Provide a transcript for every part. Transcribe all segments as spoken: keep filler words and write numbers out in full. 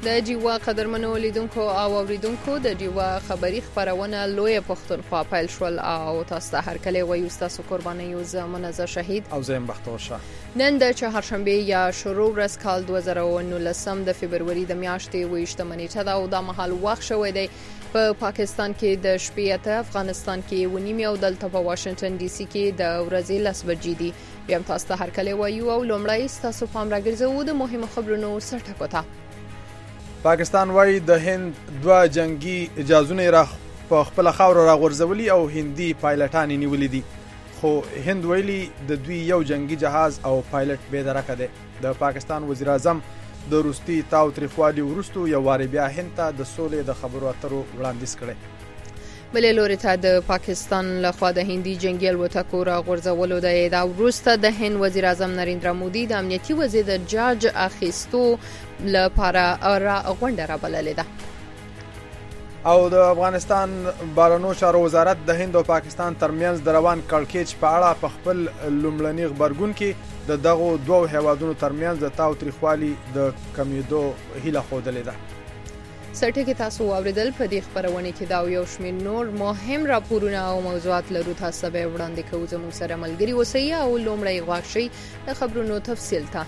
د ډیوا قدرمنو لیدونکو او اوریدونکو د ډیوا خبری خبرونه لوی پښتونخوا پیل شول او تاسو ته هر کله وایو تاسو قرباني یو زمونږ شهید او زم بختور شه. نن د چهارشنبه یا شروع ورځ کال دوه زره و نولسم د فبرवरी د میاشتې ویشتمه نیټه دا او د محل وخت شوې دی په پا پاکستان کې د شپې ته، افغانستان کې ونیم او دلته په واشنگټن ډي سي کې د ورځې لس بجې دي. بیا تاسو ته هر کله وایو او لومړی تاسو پام راګرځو د مهمو خبرونو سرټکو ته. پاکستان وايي د هند دوه جنگي جهازونه را په خپل خاور را غورځولي او هندي پایلټان نیولې دي، خو هند ویلي د دوی یو جنگي جهاز او پایلټ به درکه ده. د پاکستان وزیر اعظم د روستي تاو تریخوالي ورستو یو واری بیا هند ته د سولې د خبرو اترو وړاندیز کړي. بلې لوري ته د پاکستان لخوا د هندي جنگي الوتکو را غورځولو د دا وروسته د هند وزیر اعظم نریندرا مودي د امنیتي وزیر د جاج اخیستو لپاره را غونډه را بللې ده. او د افغانستان بهرنیو چارو وزارت د هند او پاکستان ترمنځ د روان کړکېچ په اړه په خپل لومړني خبرګون کې د دغو دوه هیوادونو ترمنځ د تاو تریخوالي د کمیدو هیله خوده ده. سرټکی تاسو اوریدل په دې خبرونه کې دا یو شمېر نور مهم راپورونه او موضوعات لرو تاسو به وړاندې کوو. زموږ سره ملګری اوسئ او لومړی غواړئ شي د خبرونو تفصیل ته.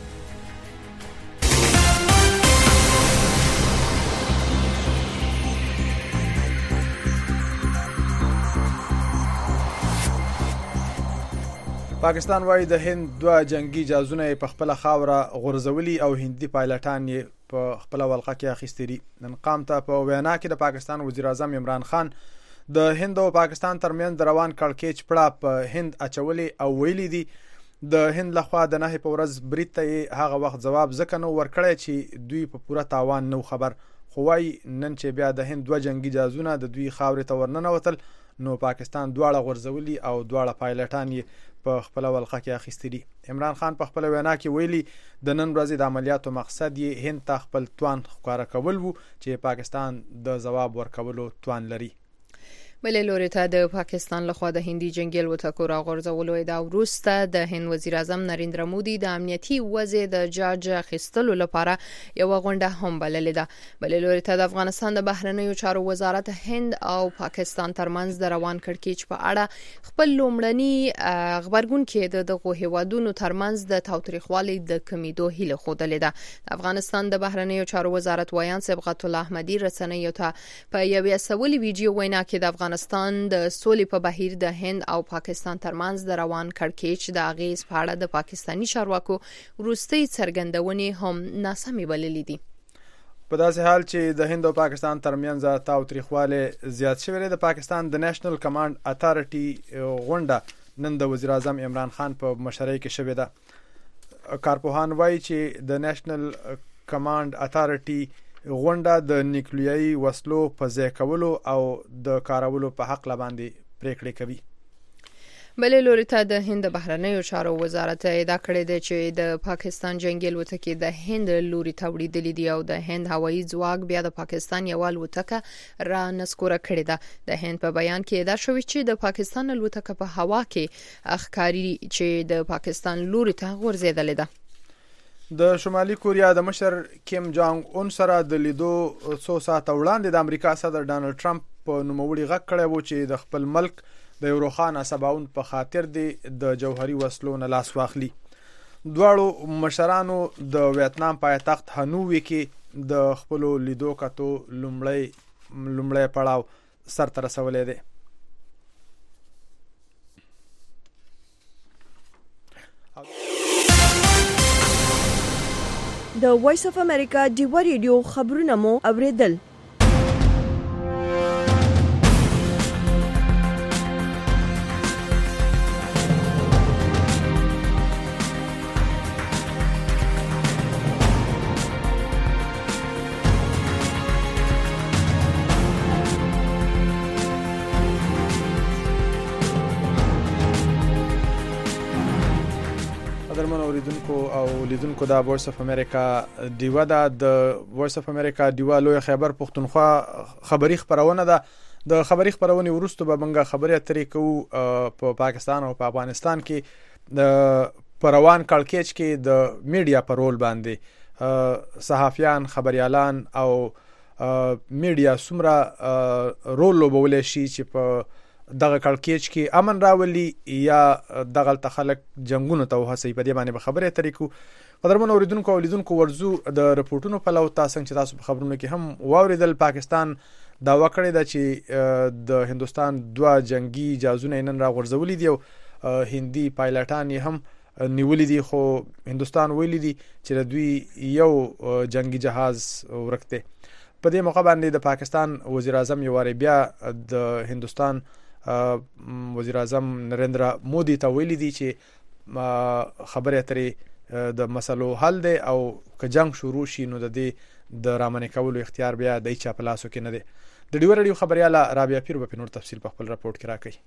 پاکستان وايي د هند دوه جنگي جهازونه په خپل خاوره غورځولي او هندي پایلټان یې په خپل ولقه کې اخیستي دي. نن قام ته په وینا کې د پاکستان وزیر اعظم عمران خان د هند او پاکستان ترمنځ د روان کړکېچ پړه په هند اچولې او ویلي دي د هند لخوا د نه په ورځ برید ته هغه وخت جواب ځکه نو ورکړی چې دوی په پوره تاوان نو خبر، خو وايي نن چې بیا د هند دوه جنگي جهازونه د دوی خاورې ته ورننوتل نو پاکستان دواړه غورځولي او دواړه پایلټان یې په خپل ولقه کې اخیستي دي. عمران خان په خپل وینا کې ویلي د نن ورځې د عملیاتو مقصد یې هند ته خپل توان ښکاره کول وو چې پاکستان د جواب ورکولو توان لري. بلې لوري ته د پاکستان لخوا د هندي جنگي الوتکو را غورځولو دا وروسته د هند وزیر اعظم نریندرا مودي د امنیتي وضع د جاج اخیستلو لپاره یو غونډه هم بللې ده. بلې لوري ته د افغانستان د بهرنیو چارو وزارت هند او پاکستان ترمنځ د روان کړکېچ په اړه خپل لومړني خبرګون کې د دغو هیوادونو ترمنځ د تاوتریخوالي د کمیدو هیله خوده ده. افغانستان د بهرنیو چارو وزارت وایان صبغت الله احمدي رسنیو ته په یو سوالي ویډیو وینا کې د افغانستان د سولې په بهیر د هند او پاکستان ترمنځ د روان کړکېچ د اغیز په اړه د پاکستانی چارواکو وروستي څرګندونې هم ناسمې بللې دي. په داسې حال چې د هند او پاکستان ترمنځ تاوتریخوالی زیات شوی د پاکستان د نېشنل کمانډ اتارټي غونډه نن د وزیر اعظم عمران خان په مشرۍ کې شوې ده. کارپوهان وایي چې د نېشنل کمانډ اتارټي غونډه د نیوکلیري وسلو په ځای کولو او د کارولو په حق باندې پریکړې کوي. بلې لوري ته د هند بهرنیو چارو وزارت ادعا کړې ده چې د پاکستان جنگي الوتکې د هند لوري ته وړاندې دي او د هند هوایي ځواک بیا د پاکستان یو الوتکه را نسکوره کړې ده. د هند په بیان کې ادعا شوې چې د پاکستان الوتکه په هوا کې ښکاری چې د پاکستان لوري ته غورځېدلې ده. د شمالي کوریا د مشر کیم جانګ اون سره د لیدو څو ساعته وړاندې د امریکا صدر ډانلډ ټرمپ په نوموړي غږ کړی و چې د خپل ملک د یو روښانه سباوون په خاطر دی د جوهري وسلو نه لاس واخلي. دواړو مشرانو د ویتنام پایتخت هانوی کې د خپل لیدو کتو لومړی لومړی پړاو سر ته رسولی دی. د وایس اف امریکا ډیوا ریډیو خبرونه مو اوریدل. قدرمن اوریدونکو او لیدونکو دا وایس اف امریکا ډیوا دا د وایس اف امریکا ډیوا لوی خیبر پښتونخوا خبری خبرونه ده. د خبری خبرونه ورستو به موږ خبري اترې کوو په پاکستان او په افغانستان کې د پروان کړکېچ کې د میډیا په رول باندې صحافیان، خبريالان او میډیا څومره رول لوبولی شي چې په دغه کړکېچ کې امن راولي یا دغه تخلق جنگونو ته وهڅوي. په دې باندې به خبرې اترې کوو. قدرمن اوریدونکو او لیدونکو ورزو د رپورټونو په لو تاسو چې تاسو په خبرونو کې هم واوریدل، پاکستان داوا کړې ده چې د هندستان دوه جنگي جهازونه نن را غورځولي دي او هندي پایلټان یې هم نیولې دي، خو هندستان ویلي دي چې دوی یو جنگي جهاز ورکته. په دې موقع باندې د پاکستان وزیر اعظم یو واری بیا د هندستان وزیر اعظم نریندرا مودي ته ویلي دي چې خبرې اترې د مسلو حل دی او که جنگ شروع شي نو د دې د رامنې کولو اختیار بیا د چا په لاسو کې نه دی. د ډیو رادیو خبرياله رابعه پیر په نور تفصیل په خپل راپورټ کې راکړي.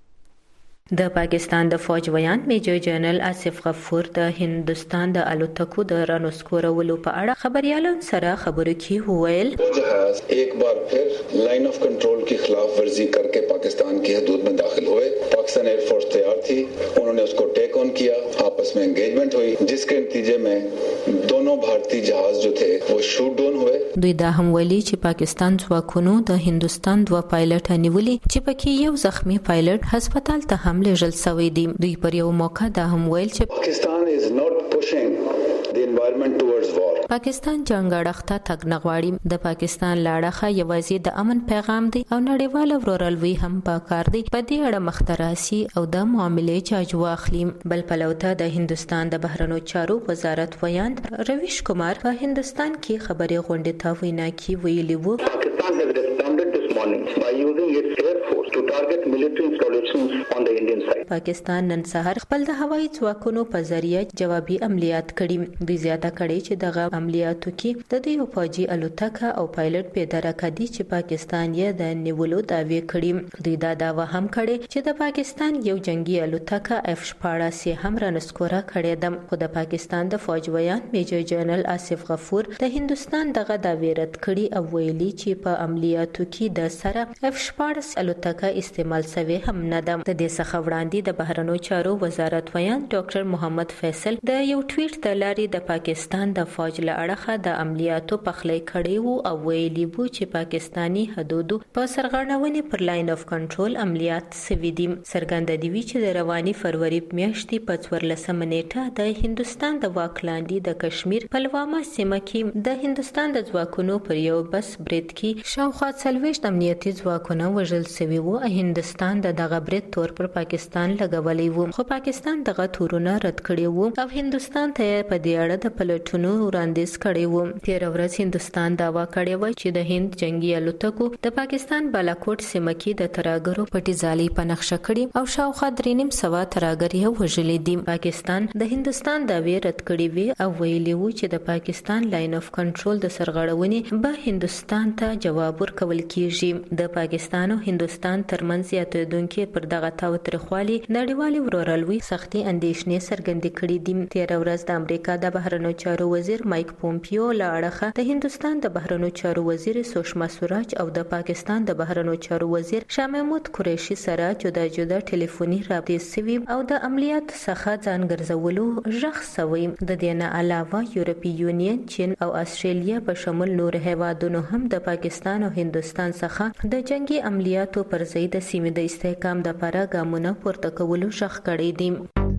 د پاکستان د فوج ویان میجر جنرال آصف غفور د هندستان د الوتکو د رانسکورولو په اړه خبريالان سره خبرو کې وویل جهاز ایک بار پھر line of control की खिलाफ वर्जी करके पाकिस्तान की हदूद में दाखिल हुए. पाकिस्तान एयरफोर्स तैयार थी, उन्होंने उसको टेक ऑन किया, आपस में एंगेजमेंट हुई जिसके नतीजे में दोनों भारतीय जहाज जो थे वो शूट डाउन हुए. دوی دا هم ویلي چې پاکستان ځواکونو د هندستان دوه پایلټ نیولي چې پکې یو زخمی پایلټ هسپتال ته هم لېږل شوی دی. دوی پر یو موقع دا هم ویل چې پاکستان is not pushing the environment towards war. پاکستان جنگ اړخته تګ نه غواړي. د پاکستان لاړخه یوازې د امن پیغام دی او نړیوال ورورلوي هم پکار دی په دې اړه مختراسي او د معاملې جاج واخلي. بل پلوته د هندستان د بهرنیو چارو وزارت ویان رویش کمار په هندستان کې خبري غونډه ته وینا کې ویلي وو Pakistan has responded this morning by using its air force to target military installations on the Indian side. پاکستان نن سهار خپل د هوایي ځواکونو په ذریعہ جوابي عملیات کړي. دوی زیاته کړي چې دغه عملیاتو کې د دوی فوجي الوتکه او پایلټ په درکه دي چې پاکستان یې د نیولو دعوی کړي. دوی دا داوا هم کړي چې د پاکستان یو جنگي الوتکه اف شپاړس هم رانسکوره کړې ده. خو د پاکستان د فوج ویان میجر جنرال آصف غفور د هندستان دغه دعوی رد کړي او ویلي چې په عملیاتو کې د سره اف شپاړس الوتکه استعمال شوی هم نه ده. د دې څخه وړاندې د بهرنیو چارو وزارت ویان ډاکټر محمد فیصل د یو ټویټ د لارې د پاکستان د فوج له اړخه د عملیاتو پخلی کړي وو او ویلي وو چې پاکستانی حدودو په سرغړونې پر لاین اف کنټرول عملیات سوي دي. څرګنده دی چې د رواني فروری میاشتې په څوارلسمه نیټه د هندستان د واک لاندې د کشمیر پلواما سیمه کې د هندستان د ځواکونو پر یو بس برید کې شاوخوا څلوېښت امنیتي ځواکونه وژل شوي وو. هندستان د دغه برید تور پر پاکستان لګولی وو، خو پاکستان دغه تورونه رد کړي وو او هندستان ته په دې اړه د پلټونو وړاندیز کړی وو. تیر ورځ هندستان داوا کړی و چې د هند جنگي الوتکو د پاکستان بالاکوټ سیمه کې د تراګرو پټي ځالۍ په نقشه کړي او شاوخوا درې نیم سوه تراګر یې وژلي دي. پاکستان د هندستان داوی رد کړي وی او ویلي وو چې د پاکستان لاین اف کنټرول د سرغړونې به هندستان ته جواب ورکول کیږي. د پاکستان او هندستان ترمنځ یاتېدونکو پر دغه تاوتریخوالي نړیوال ورورلوي سختي اندېښنې څرګندې کړې دي. تیر ورځ د امریکا د بهرنیو چارو وزیر مایک پومپیو له اړخه د هندستان د بهرنیو چارو وزیر سوشما سوراج او د پاکستان د بهرنیو چارو وزیر شاه محمود قریشي سره جدا جدا ټلیفوني رابطې سوي او د عملیات څخه ځان ګرځولو غږ شوی. د دې نه علاوه یورپی یونین، چین او استرالیا په شمول نور هیوادونو هم د پاکستان او هندستان څخه د جنگي عملیاتو پر ضد د سیمې د استحکام لپاره ګامونه پورته کولو غږ کړی دی.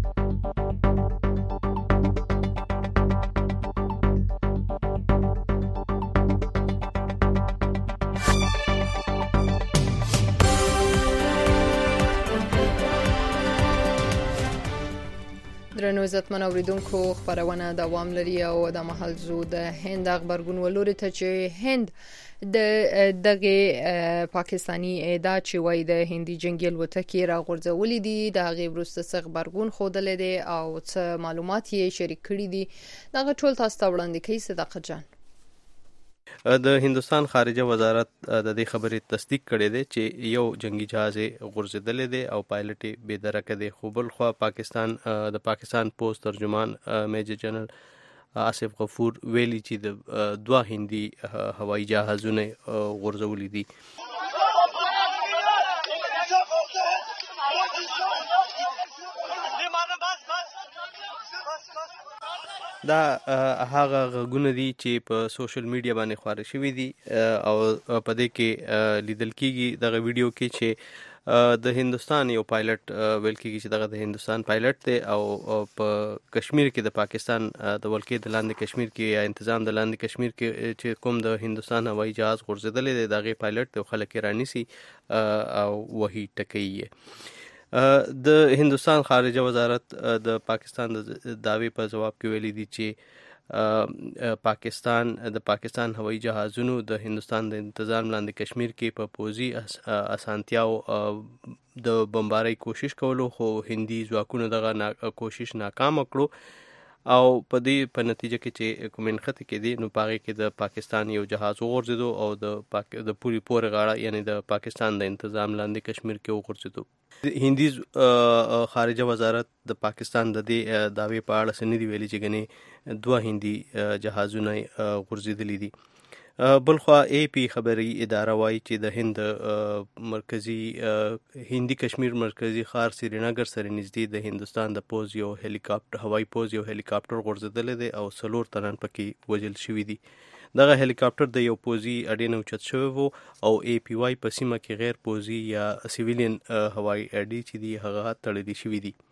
درنو عزتمن اوریدونکو، خبرونه دوام لري او د محل زو د هند خبرګون ولوري ته چې هند د دغه پاکستانی اعداد چې وای د هندي جنگي الوتکې را غورځولې دي د هغه وروسته څخه خبرګون خوده دي او څه معلومات یې شریک کړي دي. دغه ټول تاسو ته وړاندې کوي صداقت جان. د هندستان خارجه وزارت د دې خبرې تصدیق کړې ده چې یو جنگي جهاز غورځېدل دي او پایلټ یې بې درکه دي. خو بل خو پاکستان د پاکستان پوسټ ترجمان میجر جنرال آصف غفور ویلي چې د دوه هندي هوایي جهازونه غورځولي دي. دا هغه غږونه دي چې په سوشل میډیا باندې خپاره شوي دي او په دې کې لیدل کېږي دغه ویډیو کې چې د هندوستان یو پایلټ ویل کېږي چې دغه د هندوستان پایلټ دی او په کشمیر کې د پاکستان د ولکې د لاندې کشمیر کې یا انتظام د لاندې کشمیر کې چې کوم د هندوستان هوایي جهاز غورځېدلی دی د هغې پایلټ دی خلک یې رانیسي او وهي ټکوي یې. د هندوستان خارجه وزارت د پاکستان د دعوی په جواب کې ویلي دي چې پاکستان د پاکستان هوایي جهازونو د هندوستان د انتظام لاندې کشمیر کې په پوځي اسانتیاو د بمبارۍ کوشش کولو خو هندي ځواکونو دغه کوشش ناکام کړو او په دې په نتیجه کې چې کوم نښتې کې دي نو په هغې کې د پاکستان یو جهاز وغورځېدو او د پاک د پوري پورې غاړه یعنی د پاکستان د انتظام لاندې کشمیر کې وغورځېدو. هندي خارجه وزارت د پاکستان د دې دعوې په اړه څه نه دي ویلي چې ګنې دوه هندي جهازونه غورځېدلي دي. بلخوا ای پی خبري اداره وایي چې د هند مرکزی هندي کشمیر مرکزی ښار سرینگر سره نږدې د هندوستان د پوز یو هلیکاپټر هوایي پوز یو هلیکاپټر غورځېدلی دی او څلور تنان پکې وژل شوي دي. دغه هلیکاپټر د یو پوځي اډې نه اوچت شوی و او ای پی واي په سیمه کې غیر پوځي یا سیویلین هوایي اډې چې دي هغه تړلې شوي دي.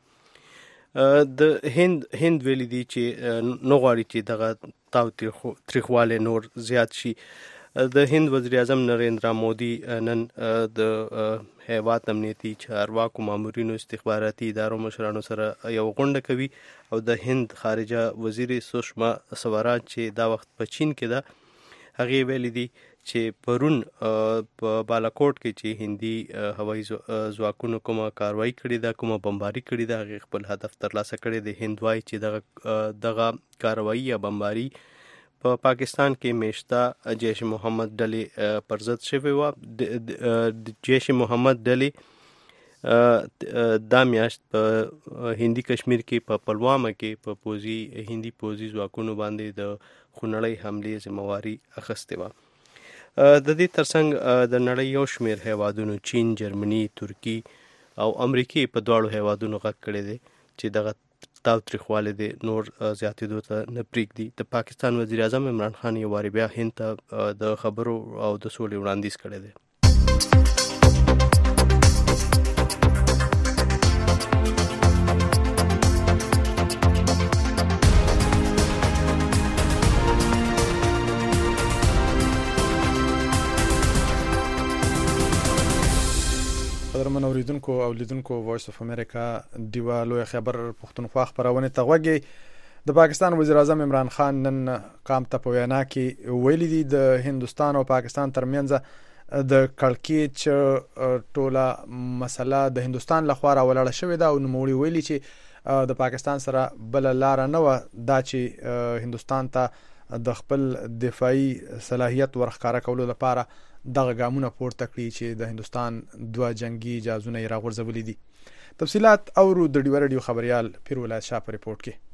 د هند هند ویلي دي چې نه غواړي چې دغه تاو تریخوالی نور زیات شي. د هند وزیر اعظم نریندرا مودي نن د هیواد امنیتي چارواکو مامورینو استخباراتي ادارو مشرانو سره یو غونډه کوي او د هند خارجه وزیر سوشما سوراج چې دا وخت په چین کې ده هغې ویلي دي چې پرون په بالاکوټ کې چې هندي هوایي ځواکونو کومه کاروایی کړې ده کومه بمباري کړې ده هغې خپل هدف ترلاسه کړی دی. هند وایي چې دغه دغه کاروایی یا بمباري په پاکستان کې میشته جیش محمد ډلې پر ضد شوې وه. جیش محمد ډلې دا میاشت په هندي کشمیر کې په پلوامه کې په پوځي هندي پوځي ځواکونو باندې د خونړۍ حملې ذمواري اخیستې وه. د دې ترڅنګ د نړۍ یو شمېر هیوادونو چین، جرمني، ترکي او امریکې په دواړو هیوادونو غږ کړی دی چې دغه تاو تریخوالی دی نور زیاتېدو ته نه پرېږدي. د پاکستان وزیر اعظم عمران خان یو وارې بیا هند ته د خبرو او د سولې وړاندیز کړی دی. قدرمن اوریدونکو او لیدونکو وایس اف امریکا دیوا لوی خبر پښتونخوا خبرونه ته غوږی. د پاکستان وزیر اعظم عمران خان نن قام ته په وینا کې ویلي دي د هندوستان او پاکستان ترمنځ د کړکېچ ټوله مسله د هندوستان لخوا راولاړه شوې ده او نوموړي ویلي چې د پاکستان سره بل لار نه و دا چې هندوستان ته د خپل دفاعي صلاحیت ورښکاره کولو لپاره دغه ګامونه پورته کړي چې د هندوستان دوه جنگي جهازونه یې راغورځولي دي. تفصیلات اورو د ډیوه رادیو خبريال پیر ولایت شاه په ریپورت کې.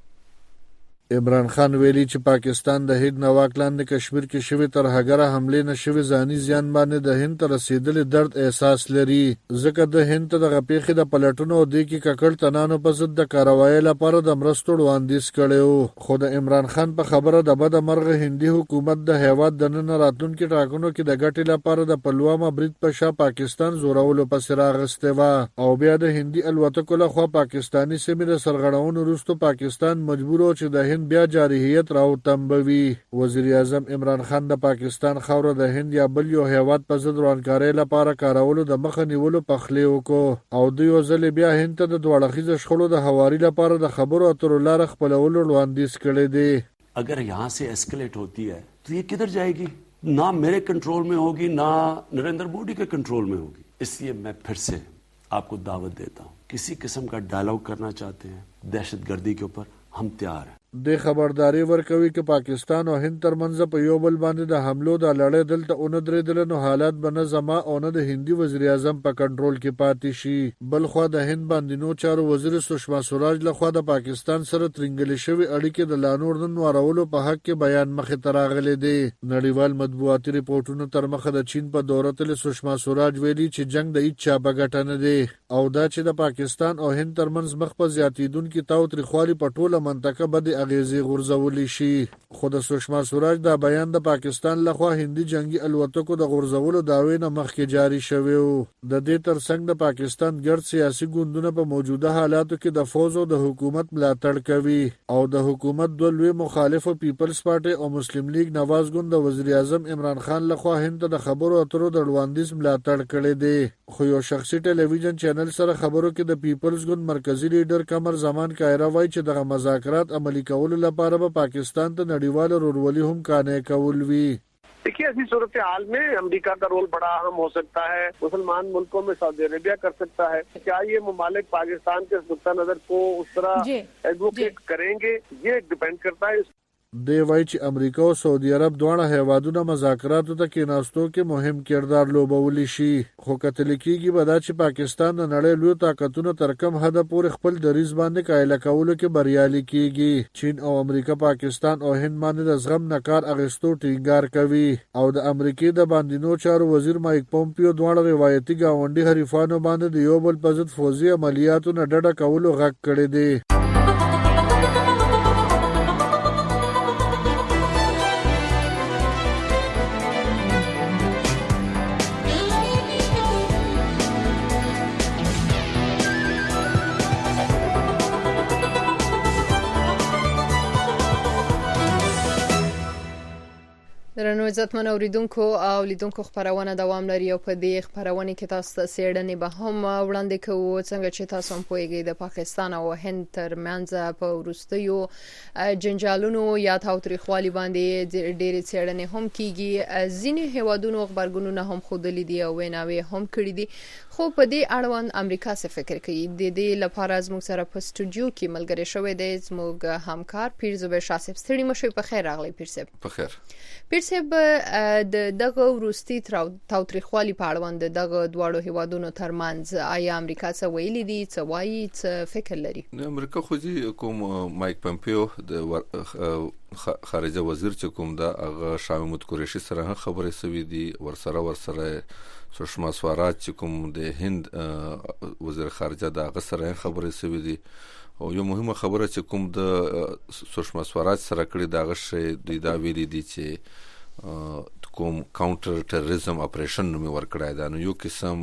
عمران خان ویلي چې پاکستان د هند نه واک لاندې کشمیر کې شوی ترهګره حمله نشوي ځاني زیان باندې د هند ته رسیدلې درد احساس لري ځکه د هند ته د غپېخې د پلټونو د کې ککړ تنانو په ضد د کاروایی لپاره د مرستو وړاندیز کړو. خو د عمران خان په خبره د بد مرغه هندي حکومت د هیواد د نن راتلونکو ټاکنو کې د ګټې لپاره د پلوامه برید په شا پاکستان زورولو پسې راغستې و او بیا د هندي الوتکو له خوا پاکستانی سیمې د سرغړونو وروسته پاکستان مجبور و چې د بیا جارحیت راو تنبوي. وزیر اعظم عمران خان د پاکستان خاوره د هند یا بل یو هیواد په ضد روانکارۍ لپاره کارولو د مخه نیولو پخلی وکړو او دوی ځل بیا هند ته د دوړخیزه شخړو د هواري لپاره د خبرو اترو لار خپلولو وړاندیز کړی دی. اگر यहाँ से एस्केलेट होती है तो ये किधर जाएगी? ना मेरे कंट्रोल में होगी ना नरेंद्र मोदी के कंट्रोल में होगी. इसलिए मैं फिर से आपको दावत देता हूँ, किसी किस्म का डायलॉग करना चाहते हैं दहशतगर्दी के ऊपर, हम तैयार हैं. د خبرداري ورکوي چې پاکستان او هند ترمنځ په یو بل باندې د حملو د لړۍ دلته اون درېدل نو حالات به نه زما او نه د هندي وزیر اعظم په کنټرول کې پاتې شي. بل خو د هند باندې نو چارو وزیر سشما سوراج له خوا د پاکستان سره ترنګل شوی اړیکې د لانور نن وارولو په حق کې بیان مخې ته راغلی دی. نړیوال مطبوعاتي ریپورتونو تر مخه د چین په دوره تل سشما سوراج ویلي چې جنگ د هیڅ چا په ګټه نه دی او دا چې د پاکستان او هند ترمنځ مخ په زیاتیدونکو تاو تریخوالي په ټوله منطقه باندې اغیزې غورځولی شي. خو د سشما سوراج دا بیان د پاکستان لخوا هندي جنگي الوتکو د غورځولو دعوې نه مخکې جاری شوی و. د دې ترڅنګ د پاکستان ګرد سیاسي ګوندونه په موجوده حالاتو کې د فوج او د حکومت ملاتړ کوي او د حکومت دوه لوی مخالف پیپلز پارټي او مسلم لیگ نواز ګوند د وزیر اعظم عمران خان لخوا هند ته د خبرو اترو د وړاندیز ملاتړ کړی دی. خو یو شخصي ټلویزیون چینل سره خبرو کې د پیپلز ګوند مرکزی لیډر قمر زمان کایرا وایي چې دغه مذاکرات عملي کولو لپاره به پاکستان ته نړیوال رورولي هم قانع کول وي. देखिए ऐसी सूरत हाल में अमेरिका का रोल बड़ा अहम हो सकता है. मुसलमान मुल्कों में सऊदी अरेबिया कर सकता है. क्या ये ममालिक पाकिस्तान के नुक्ता नजर को उस तरह एडवोकेट करेंगे, ये डिपेंड करता है. دی وایي چې امریکا او سعودي عرب دواړه هیوادونه مذاکراتو ته کېناستو کې مهم کردار لوبولی شي. خو کتل کېږي به دا چې پاکستان د نړۍ لوی طاقتونو تر کم حده پورې خپل دریځ باندې قایله کولو کې بریالي کېږي. چین او امریکا پاکستان او هند باندې د زغم نه کار اخیستو ټینګار کوي او د امریکې د باندینو چارو وزیر مایک پومپیو دواړه روایتي ګاونډي حریفانو باندې د یو بل په ضد فوزي عملیاتو نه ډډه کولو غږ کړی دی. درنو عزتمن اوریدونکو او لیدونکو خبرونه دوام لري او په دې خبرونه کې تاسو ته سیړنې به هم وړاندې کوو څنګه چې تاسو هم پوهیږئ د پاکستان او هند ترمنځ په وروستیو جنجالونو یا تاوتریخوالي باندې ډېرې سیړنې هم کیږي. ځینې هیوادونو خبرګونونه هم خودلې دي او ویناوي هم کړې دي. خو په دې اړوند امریکا څه فکر کوي؟ د دې لپاره زموږ سره په سټوډیو کې ملګری شوی دی زموږ همکار پیرزبیر شاسب. ستړي مشوي په خیر راغلی پیرزب. په خیر. پیرزب د دغه وروستي تاوتریخوالي په اړوند دغه دواړو هیوادونو ترمنځ آیا امریکا څه ویلي دي، څه وایي، څه فکر لري؟ امریکا خو دې کوم مایک پمپیو د خارجه وزیر چې کوم دا هغه شاه محمود قریشي سره خبرې سوي دي، ورسره ورسره سشما سوراج چې کوم د هند وزیر خارجه دا هغه سره خبرې سوي دي. او یو مهمه خبره چې کوم د سشما سوراج سره کړی دا غشي د دا ویلي دي چې کوم کاونټر ټیرریزم اپریشن نوم ورکړای دا نو یو قسم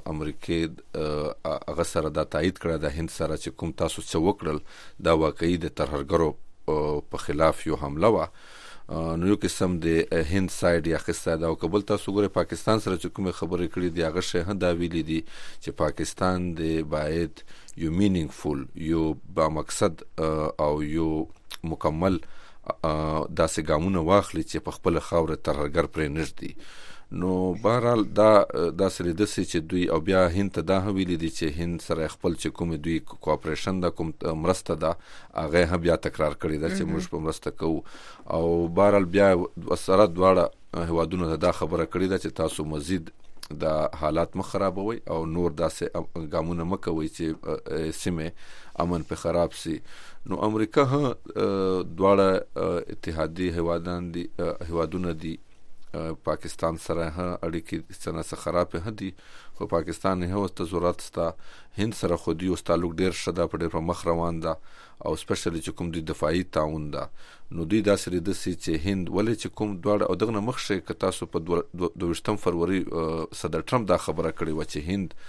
امریکای هغه سره دا تایید کړی دا هند سره چې کوم تاسو څه وکړل دا واقعي د ترهګرو په خلاف یو حمله و. نو یو قسم د هند ساید یا خسته دا او قبول تاسو ګوره پاکستان سره چې کوم خبرې کړې دي هغه شی هم دا ویلي دي چې پاکستان د باید یو مینینګفول یو با مقصد او یو مکمل داسې ګامونه واخلي چې په خپل خاور ترهګر پرې نږدي. نو بهرحال دا داسې لیدسي چې دوی او بیا هند ته دا ویلي دي چې هند سره خپل چې کوم دوی کوآپریشن دا کوم مرسته ده هغه هم بیا تکرار کړی دا چې موږ په مرسته کوو. او بهرحال بیا سره دواړه هیوادونو دا خبره کړې ده چې تاسو مزید دا حالات مخ خرابوي او نور داسې ګامونه مکوي چې سیمه امن په خراب سي. نو امریکا هم دواړه اتحادی هیوادان دي هیوادونه دي پاکستان سره هم اړیکې څنګه خراب هدي. خو پاکستان نه هوسته ضرورت ستا هند سره خو دی او تعلق ډیر شدا په ډیر مخ روان ده او سپیشلی چې کوم دی دفاعي تعاون ده. نو دوی دا سری د سي چې هند ولې چې کوم دواړه او دغه مخ شي ک تاسو په دوه فروری صدر ټرمپ دا خبره کړې و چې هند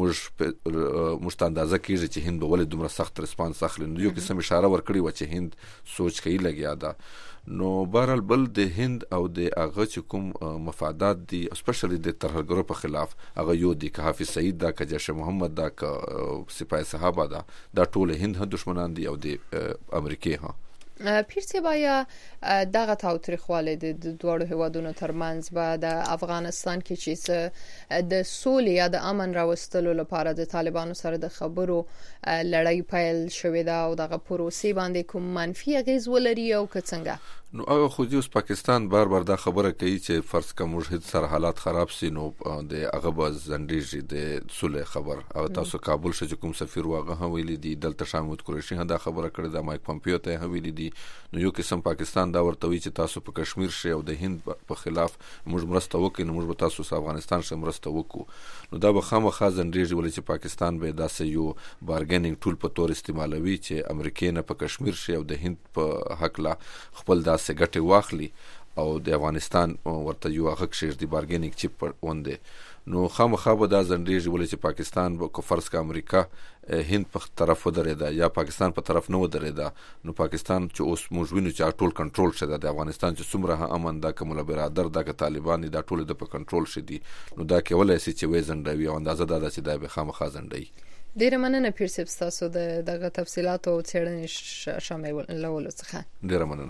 موږ موږ اندازه کیږي چې هند ولې دومره سخت ریسپانس اخلي. نو یو قسم اشاره ورکړي و چې هند سوچ کوي لګیا ده. نو بهرحال بل د هند او د هغه چې کوم مفادات دي سپیشلی د ترهګرو په خلاف هغه یو دي که حافظ سعید دا که جیش محمد دا که سپاه صحابه دا دا ټول هند هم دشمنان دي او د امریکای هم. پیرسی بایا دغه تاوتریخوالی د دوړو هیوادونو ترمنځ به د افغانستان کې چې د سولې یا د امن راوستلو لپاره د طالبانو سره د خبرو لړۍ پیل شوې ده او دغه پروسې باندې کوم منفي اغیز ولري او که څنګه؟ نو هغه خو اوس پاکستان بار بار دا خبره کوي چې فرض کا موږ سره حالات خراب سي نو د هغه باز زندیږي د سولې خبر او تاسو کابل شې کوم سفیر واغه ویلي دي دلته شاه محمود قریشي هم دا خبره کړې ده مایک پمپیو ته ویلي دي دي. نو یو قسم پاکستان دا ورته وی چې تاسو په کشمیر شي او د هند په خلاف موږ مرسته وکړو، نو موږ به تاسو سره افغانستان سره مرسته وکړو. نو دا به خامخا ځندېږي ولې چې پاکستان به داسې یو بارګینینګ ټول په تور استعمالوي چې امریکا نه په کشمیر شي او د هند په حق لا خپل داسې ګټه واخلي او د افغانستان ورته یو هغه کښې د بارګینینګ چیپ ونده. نو خامخا به دا ځندېږي ولې چې پاکستان به کو فرض کا امریکا هند په طرف ودرېده یا پاکستان په طرف نه ودرېده، نو پاکستان چې اوس موږ وینو چې ټول کنټرول شته د افغانستان چې څومره امن دا کومه برادر دا که طالبان دا ټول د په کنټرول شدي، نو دا کولای شي چې وې ځندوي او اندازه دا چې دا به خامخا ځندوي. ډیره مننه پیر صاحب تاسو د دغه تفصيلات او څېړنې شاملولو څخه. ډیره مننه.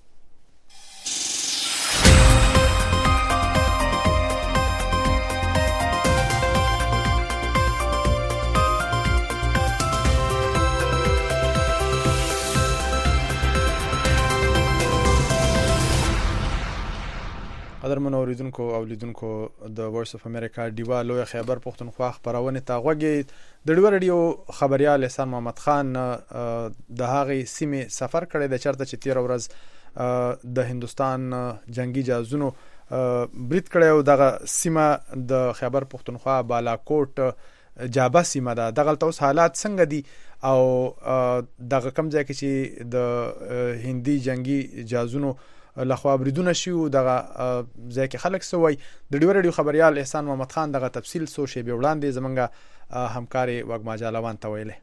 قدرمن اوریدونکو او لیدونکو د وایس اف امریکا ډیوا لوی خیبر پښتونخوا خبرونه تا غوږی د ډیوا رادیو خبريال احسان محمد خان د هغه سیمه سفر کړی د چرته چې تیر ورځ د هندستان جنگي جهازونو برید کړی او دغه سیمه د خیبر پښتونخوا بالاکوټ جابه سیمه ده. دغه اوس حالات څنګه دي او دغه کم ځای کې چې د هندي جنگي جهازونو لخوا بریدونه شو دغه ځای کې خلک سوي. د ډیو رادیو خبريال احسان محمد خان دغه تفصیل سو شی به وړاندې زمونږه همکاري وګما جالوان ته ویله.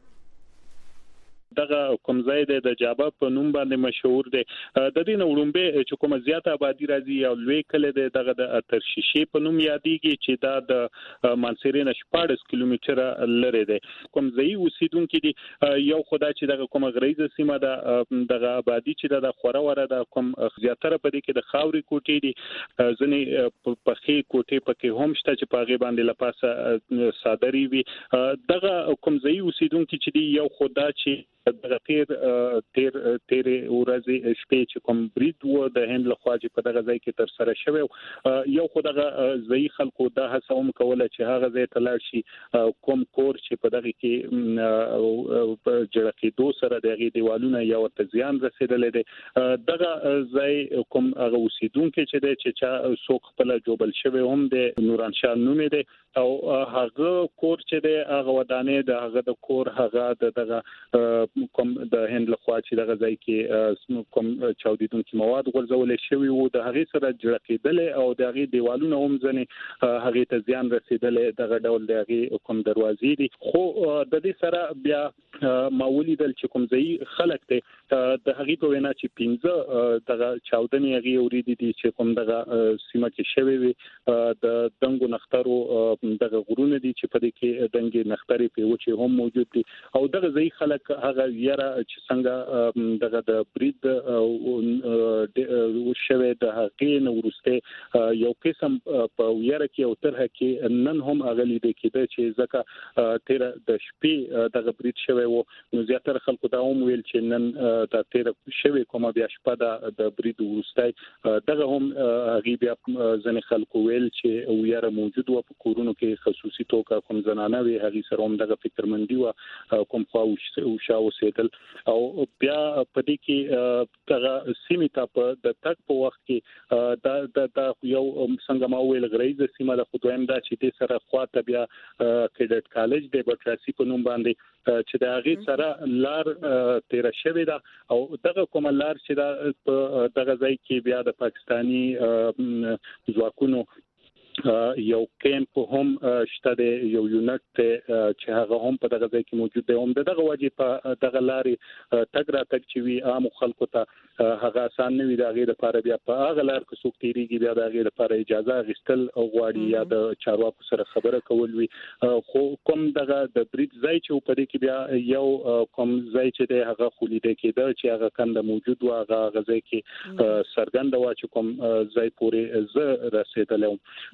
دغه کوم ځای د جابه په نوم باندې مشهور دی. د دې نه وړاندې چې کومه زیاته آبادی راځي او لوی کله دغه د اترشیشي په نوم یادېږي چې دا د مانسیرین شپږ کیلومتره لري دی. کوم ځای اوسیدونکو دي یو خدای چې دغه کومه غریزه سیمه ده دغه آبادی چې د خوره وره د کوم زیاتره په دې کې د خاوري کوټې دي، ځنې په خې کوټې پکې هم شته چې په غي باندې لپاسه صادري وي. دغه کوم ځای اوسیدونکو چې دی یو خدای چې دغه تیر تیر تیر ورځې شپې چې کوم برید و د هند لخوا چې په دغه ځای کې تر سره شوی، یو خو دغه ځای خلکو دا هڅه هم کوله چې هغه ځای ته لاړ شي کوم کور چې په دغه کې جوړ کېدو سره دغه دیوالونه یا ورته زیان رسیدلې دي. دغه ځای کوم هغه اوسیدونکو چې د چې څوک خپل جوبل شوی هم د نوران شاه نوم دی او هغه کور چې د هغه ودانې د هغه د کور هغه دغه کوم د هند لخوا چې دغه ځای کې کوم چاودیدونکو مواد غورځول شوی وو د هغه سره جوړ کېدل او د هغه دیوالونه هم ځنې هغه ته زیان رسیدل. دغه ډول دغه کوم دروازې دي خو د دې سره بیا ماولی دل چې کوم ځای خلک ته د هغه په وینا چې پنځه دغه چاودنې هغه اوریدي دي چې کوم دغه سیمه کې شوی وي د دنګو نخترو دغه غرونه دي چې په دې کې دنګي نختري په وچه هم موجود دي او دغه ځای خلک هغه یاره چې څنګه دغه د برید او شوه د حقین ورسته یو قسم په یاره کې او ترها کې نن هم اغلی د کېده چې ځکه تیر د شپې دغه برید شوه وو نو زیاتره خلکو دا هم ویل چې نن د تیر شوه کومه بیا شپه د برید ورسته دغه هم هغه بیا ځنې خلکو ویل چې یاره موجود و په کورونو کې خصوصي توګه کوم زنانه وی هغه سره هم دغه فکرمندي و کوم خو او شاو سیدل او بیا په دې کې دغه سیمه ته په د تک په وخت کې دا د یو څنګه ما ویل غریزه سیمه د خدوایم دا چې د سره خواته بیا کډټ کالج د بټراسي په نوم باندې چې د هغه سره لار تیر شوی دا او دغه کوم لار چې دا دغه ځای کې بیا د پاکستانی ځواکونو یو کیمپ هم شته د یو یونټ چې هغه هم په دغه ځای کې موجود دی. هم دغه وجه په دغه لارې تګ را تګ چې وی عام خلکو ته هغه آسان نه وي د هغه لپاره بیا په هغه لار کې څوک تیریږي بیا د هغه لپاره اجازه غوښتل او غواړي یا د چارواکو سره خبره کول وي. خو کوم دغه د برید ځای چې په دې کې بیا یو کوم ځای چې د هغه خولید کېده چې هغه کنده موجود و هغه ځای کې سرګند و چې کوم ځای پورې ز رسیدلم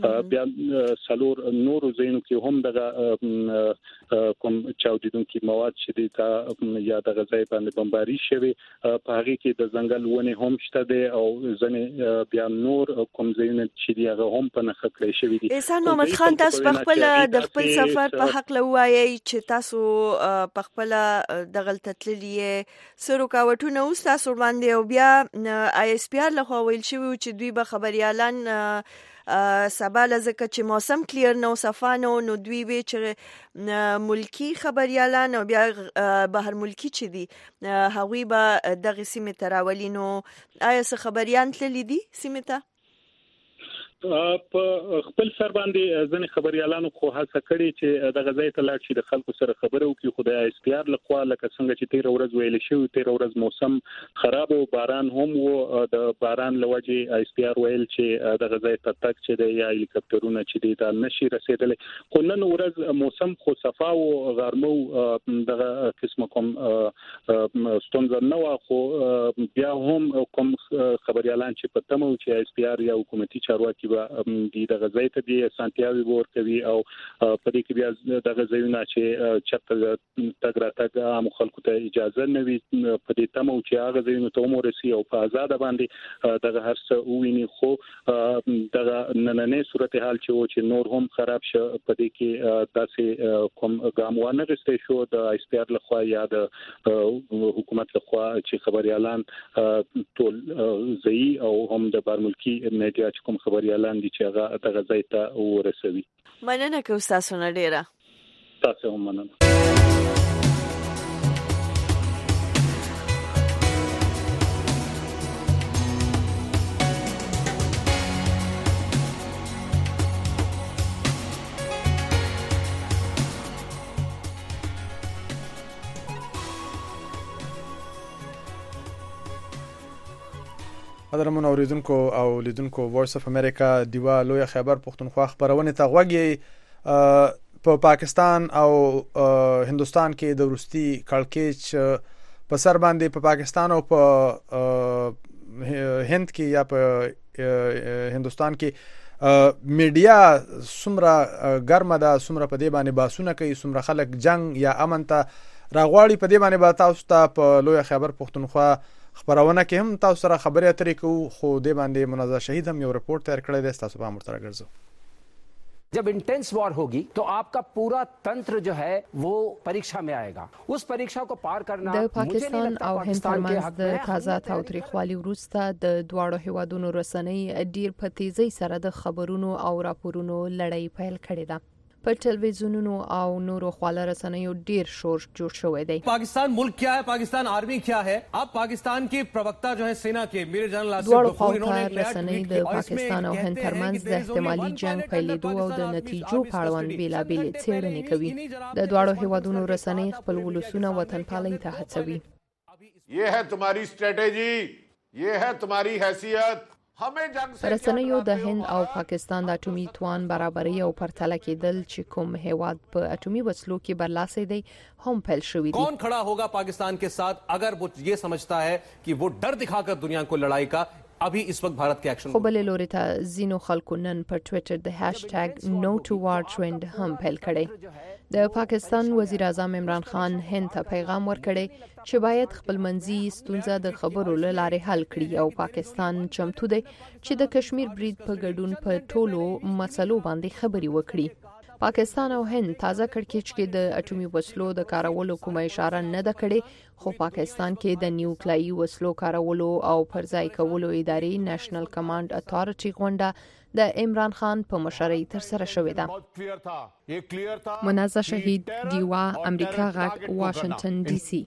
بیا سلور نورو زینو کې هم دغه کوم چاودیدونکو مواد چې د یا د غذای باندې بمباري شوی په هغه کې د ځنګل ونه هم شته دي او ځنې بیا نور کوم زینو چې هغه هم په نخښه کړی شوی دي. احسان محمد خان تاسو په خپل د خپل سفر په حق لوایي چې تاسو په خپل د غلطتللی سرو کاوټونه اوس تاسو باندې او بیا آی اس پی آر له خوا ویل شوی چې دوی به خبريالان سبا لزکه چې موسم کلیر نو صفانو نو دوی به چې ملکی خبريالان او بیا بهر ملکی چې دي هغوی به دغه سیمه تراولینو آیا څه خبريان تللی دي سیمه ته؟ په خپل سر باندې ځنې خبريالانو خو هڅه کړې چې د غزای ته لاړ شي د خلکو سره خبرو کوي. خو د اس پی آر لخوا لکه څنګه چې تیر ورځ ویل شو تیر ورځ موسم خراب او باران هم وو د باران لوجه اس پی آر ویل چې د غزای ته تک چې د یا هلیکاپټرونه چې د نشي رسیدلې. خو نن ورځ موسم خو صفا او غرمو دغه قسمه کوم ستونزه نه و. خو بیا هم کوم خبريالان چې په تمو چې اس پی آر یا حکومتي چارواکي د غزای ته د سانتیاوي ور کوي او په دې کې بیا د غزایونه چې چته تګ راتګ عام خلکو ته اجازه نه وي په دې تمو چې هغه غزایونه ته مورسي او په آزاد باندې دغه هر څه ویني. خو دغه نننې صورتحال چې و چې نور هم خراب شه په دې کې داسې کوم ګاموانه غستې شو د اس پی آر لخوا یا د حکومت لخوا چې خبريالان ټول ځای او هم د بارملکی میډیا چې کوم خبريالان لاندې چې هغه د غزای ته ورسوي. مننه کوم تاسو نه ډیره. تاسو هم مننه. قدرمن اوریدونکو او لیدونکو وایس اف امریکا دیوا لوی خبر پښتونخوا خبرونه ته غوږی. په پاکستان او هندستان کې د روسي کړکېچ په سر باندې په پاکستان او په هند کې یا په هندستان کې میډیا سمره ګرمه ده سمره په دې باندې باسونه کوي سمره خلک جنگ یا امن ته راغواړي. په دې باندې به تاسو ته په لوی خبر پښتونخوا خبرونه کې هم تاسو سره خبرې اترې کوو. خو دې باندې منازع شهید هم یو رپورت تیار کړی دی تاسو به مرتبه ګرځو. जब इंटेंस वॉर होगी तो आपका पूरा तंत्र जो है वो परीक्षा में आएगा. उस परीक्षा को पार करना د پاکستان او هند ترمنځ د تازه تاوتریخوالي وروسته د دواړو هیوادونو رسنۍ ډیر په تیزی سره د خبرونو او راپورونو لړۍ پیل کړې ده. په ټلویزیونونو او نورو خواله رسنیو ډیر شور جوړ شوی دی. पाकिस्तान मुल्क क्या है, पाकिस्तान आर्मी क्या है. अब पाकिस्तान के प्रवक्ता जो है सेना के मेजर जनरल आसिफ गफूर इन्होंने रसनई د پاکستان او هند ترمنځ د احتمالي جنگ پیلېدو او د نتیجو په اړه بیلابېل څېړنې کوي. د دواړو هیوادونو رسنۍ خپل ولسونه وطنپالنې ته هڅوي. ये है तुम्हारी स्ट्रेटेजी, ये है तुम्हारी हैसियत. رسنیو د هند او پاکستان د اټومي توان برابرۍ او پرتله کېدل چې کوم هیواد په اټومي وسلو کې برلاسي دی هم پیل شوی دی. कौन खड़ा होगा पाकिस्तान के साथ अगर वो ये समझता है कि वो डर दिखाकर दुनिया को लड़ाई का अभी इस वक्त भारत के एक्शन. خو بل لوري ته زینو خلکو نن په ټوئیټر د هاشټیګ نو ټو وار ټرند هم پیل کړی. د پاکستان وزیر اعظم عمران خان هند ته پیغام ورکړی چې باید خپل منځي ستونزه د خبرو له لارې حل کړي او پاکستان چمتو دی چې د کشمیر برید په ګډون په ټولو مسلو باندې خبري وکړي. پاکستان او هند تازه کړکېچ کې د اټومي وسلو د کارولو کومه اشاره نه ده کړې. خو پاکستان کې د نیوکلیایي وسلو کارولو او پرځای کولو ادارې نېشنل کمانډ اتھارټي غونډه د عمران خان په مشرۍ تر سره شوې ده. منازع شهید دیوا امریکا غاک واشنگټن ډي سي.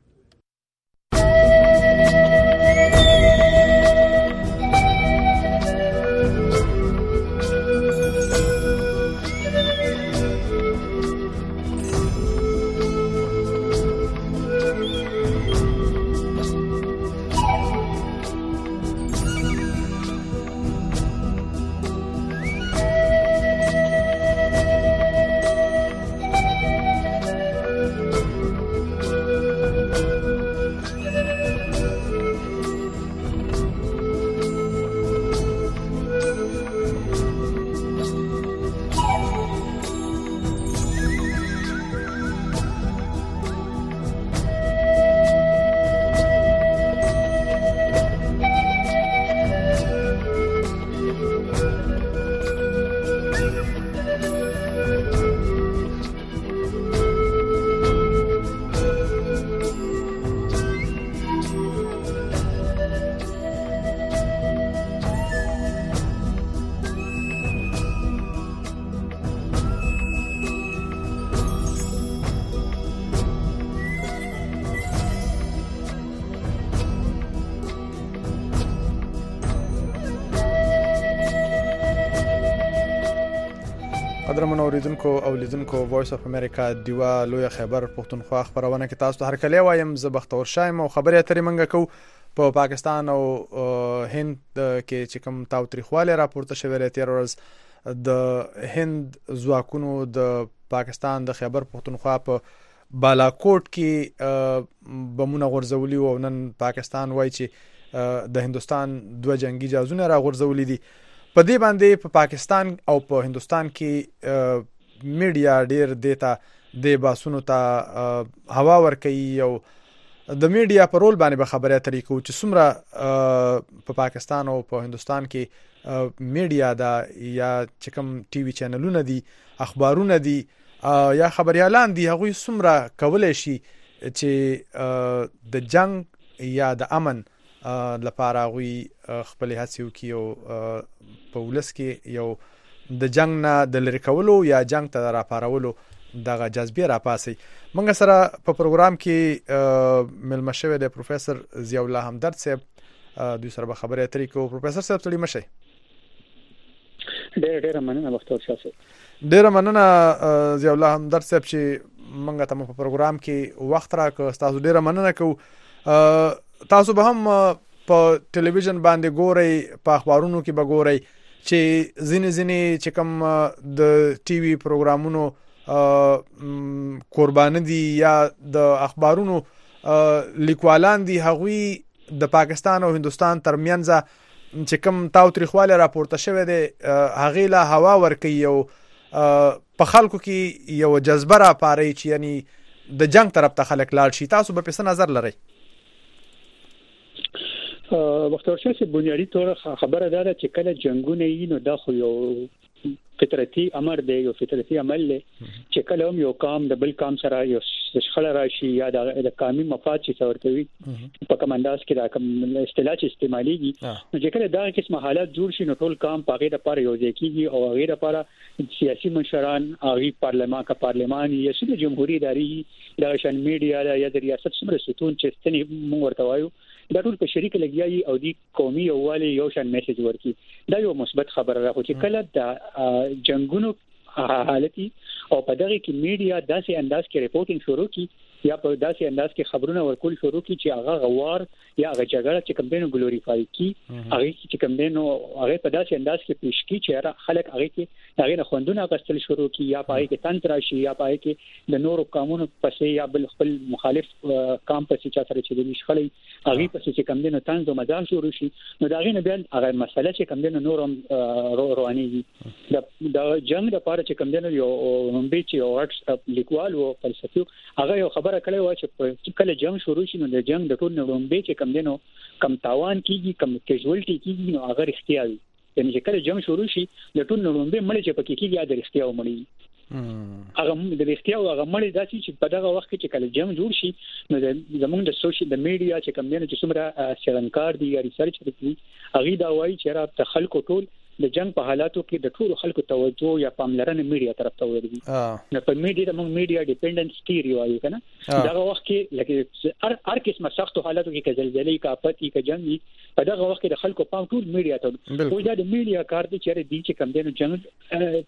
قدرمنو اوریدونکو او لیدونکو وایس اف امریکا دیوا لوی خیبر پښتونخوا خبرونه کې تاسو ته هر کله وایم زه بختور شایم او خبرې اترې منګه کو په پا پاکستان او هند کې چې کوم تاوتریخواله راپورته شوی دی تیر ورځ د هند ځواکونو د پاکستان د خیبر پښتونخوا په بالاکوټ کې بمونه غورځولي او نن پاکستان وایي چې د هندستان دوه جنگي جهازونه را غورځولي دي. په دې باندې په پا پاکستان او په هندستان کې میډیا ډېر دیتا د باسونو ته هوا ورکوي او د میډیا په رول باندې به خبره اترې کوو چې څومره په پاکستان او په هندستان کې میډیا دا یا چې کوم ټي وي چینلونه دي اخبارونه دي یا خبريالان دي هغوی څومره کولای شي چې د جنگ یا د امن لپاره غوي خپل هڅې وکړي او په ولس کې یو د جنگ نه د لری کولو یا جنگ ته راپارولو دغه جذبه را پاسي. موږ سره په پروګرام کې ملما شوی د پروفیسور ضیاء الله همدرد صاحب دوی سره خبرې اترې کوو. پروفیسور صاحب تړي مشه. ډېر ډېر مننه وختور شاسه. ډېر مننه ضیاء الله همدرد صاحب چې موږ ته په پروګرام کې وخت راکړ. تاسو ډېر مننه کوو. تاسو به هم په ټلویزیون باندې ګورئ په اخبارونو کې به ګورئ چې ځینې ځینې چې کوم د ټي وي پروګرامونو قربان دي یا د اخبارونو لیکوالان دي هغوی د پاکستان او هندستان ترمنځ چې کوم تاوتریخواله راپورته شوی دی هغه له هوا ورکوي او په خلکو کې یو جذبه را پاري چې یعنی د جنگ طرف ته خلک لاړ شي. تاسو به په څه نظر لرئ؟ وختور شاسه بنیادی طور خبره ده چې کله جنگونه یې نو دا خو یو فطرتي امر دی یو فطرتي عمل دی چې کله هم یو قام د بل قام سره یو شخړه راشي یا د قومي مفاد چې ورتوي په کوم انداز کې دا کوم اصطلاح چې استعماليږي نو چې کله دا قسم حالات جوړ شي نو ټول قام په غیر لپاره یو ځای کیږي او غیر لپاره سیاسي مشران هغه پارلمان کا پارلمان یا سیده جمهوریت اداري د شان میډیا یا د ریاست څومره ستون چې ستنی مونږ ورته وایو دا ټول په شریک لګیایي او دی قومي یووالي یو شان میسج ورکي. دا یو مثبت خبره راغو چې کله د جنگونو حالتي او په دغه کې میډیا داسې انداز کې ریپورتینګ شروع کی یا په داسې انداز کې خبرونه ورکول شروع کی چې هغه غوار یا هغه جګړه چې کوم دینو ګلوریفای کی هغه چې کوم دینو هغه په داسې انداز کې پیش کی چې خلک هغه کې هغه نه خوندونه غستل شروع کی یا پای کې تنتر شي یا پای کې د نورو قانونو پسې یا بل خپل مخالف قام پسې چا سره چې د مشخلي هغه پسې چې کوم دینو تنظیم مدام شروع شي نو دا غي نه بیا هغه مسله چې کوم دینو نورم رواني د جنگ د لپاره چې کوم دینو یو همبي چې یو اټ لیکوال او فلسفي هغه یو خبره کړې و چې کله جنگ شروع شي نو د جنگ د ټول نومبي چې کم دینو کم تاوان کیږي کم کیژوالټي کیږي نو هغه اختیار وي. یعنی چې کله جنگ شروع شي د ټول نومبي مړ چې پکې کیږي د اختیار مړي هغه د اختیار هغه مړي داسي چې په دغه وخت کې چې کله جنگ جوړ شي نو زمونږ د سوشل د میډیا چې کم دینو چې څومره څېړنکار دي یا ریسرچ کوي هغه دا وایي چې را تخلق ټول د جنگ په حالاتو کې د ټولو خلکو توجه یا پاملرنه میډیا طرف ته ورغی. نو په میډیا د موږ میډیا ډیپندنس تیوري وایو کنه دا وخت کې لکه هر هر قسمه سختو حالاتو کې کزلزلې کا پتی کا جنگ په دغه وخت کې د خلکو پام ټول میډیا ته وي. دا د میډیا کار دی چې د دې چې کم دینو جنگ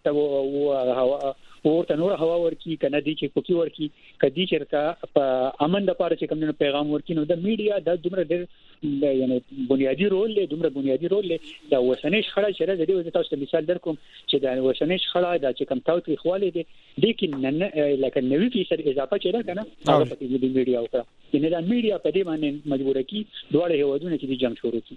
ته ورته نور هوا ورکی کنه دي چې کوکی ورکی کدي چې په امن د پاره چې کوم دینو پیغام ورکی نو د میډیا د دومره ډېر یعنی بنیادی رول له دومره بنیادی رول له د وسنۍ شخړه چې د دې تاسو ته مثال درکوم چې د وسنۍ شخړه د چې کوم تاوتریخواله دي د کې نن لکه نوي فیصد اضافه چې ده کنه هغه په دې میډیا وکړه چې د میډیا په دې باندې مجبور کی دواړه هیوادونه چې د جنگ شروع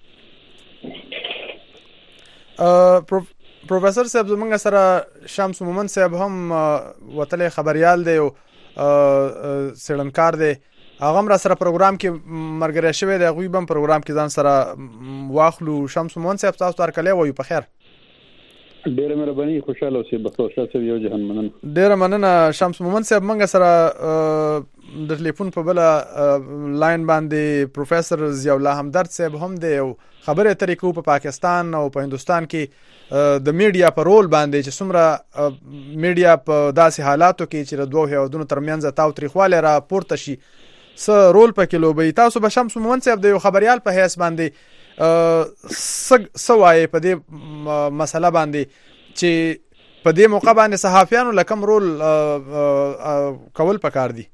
کی. پروفیسور صاحب زمونږ سره شمس مومن صاحب هم وتلې خبريال دی او سړنکار دی هغه هم را سره پروګرام کې مرګره شوی دی غوي بم پروګرام کې ځان سره واخلو. شمس مومن صاحب تاسو تر کله وایو په خیر ډیره مهرباني خوشاله اوسئ بخښه شاسو یو جهان مننه. ډیره مننه شمس مومن صاحب. منګه سره د ټلیفون په بل لاین باندې پروفیسور ضیاء الله همدرد صاحب هم دی او خبره اترې کوو په پاکستان او په هندستان کې د میډیا په رول باندې چې څومره میډیا په داسې حالاتو کې چې د دوه هیوادونو ترمنځ تاوتریخواله را پورته شي څه رول پکې لوبي. تاسو به شمس مومن صاحب د یو خبريال په حیث باندې سګ سوای په دې مسله باندې چې په دې موقع باندې صحافیانو لکم رول کول پکار دي؟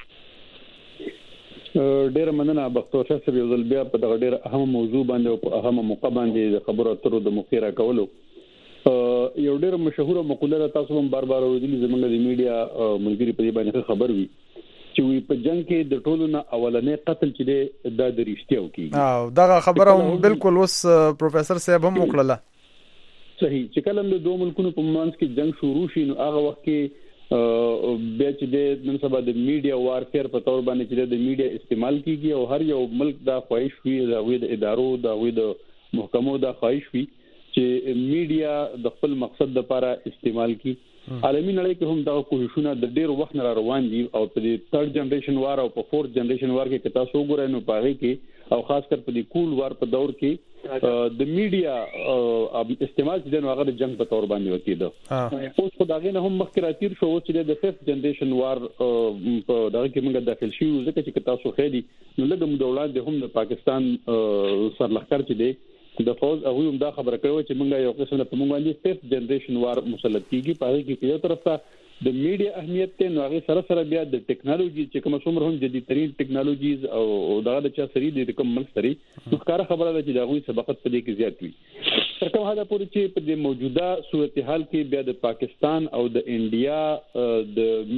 ډیر مننه بختور شاه صاحب، یو ځل بیا په دغه ډیر اهم موضوع باندې او په اهم موقع باندې د خبرو اترو د مخیره کولو. یو ډیر مشهور مقوله تاسو هم بار بار ورېدلې، زمونږ د میډیا ملګری په دې باندې خبر وي چې وی په جنگ کې د ټولو نه اولنې قتل چې د د رښتیاو کیږي. او دغه خبره هم بالکل اوس پروفیسور صاحب هم وکړه. صحیح، چې کله د دوه ملکونو په منځ کې جنگ شروع شي نو هغه وخت کې بیا چې د نن سبا د میډیا وارفیر په تور باندې چې د میډیا استعمال کیږي او هر یو ملک دا خواهش وي د ادارو د د محکمو دا خواهش وي چې میډیا د خپل مقصد لپاره استعمال کی. عالمي نړۍ کې هم دا کوششونه د ډیر وخت نه روان دي او په دې تھرد جنریشن وار او په فورث جنریشن وار کې تاسو وګورئ نو پاره کې او خاص کر په دې کول وار په دور کې د میډیا استعمال چې نو هغه د جنگ په تور باندې وکیده. اوس خدای نه هم مخکې راتیر شو چې د ففت جنریشن وار په دغه کې موږ داخل شو ځکه چې تاسو خېدي نو لږه مدولات د هم د پاکستان سرلخر چې دی د فوز او هم دا خبره کوي چې موږ یو قسم په موږ باندې ففت جنریشن وار مسلط کیږي. په هغه کې یو طرف ته د میډیا اهمیت ته نو هغه سره سره بیا د ټیکنالوژي چې کوم څومره هم جدي ترين ټیکنالوژیز او دا د چا سری د کوم ملک سری نو ښکاره خبره ده چې دا غوي سبقت په دې کې زیات وي. تر کومه حد پورې چې په دې موجوده صورتحال کې بیا د پاکستان او د انډیا د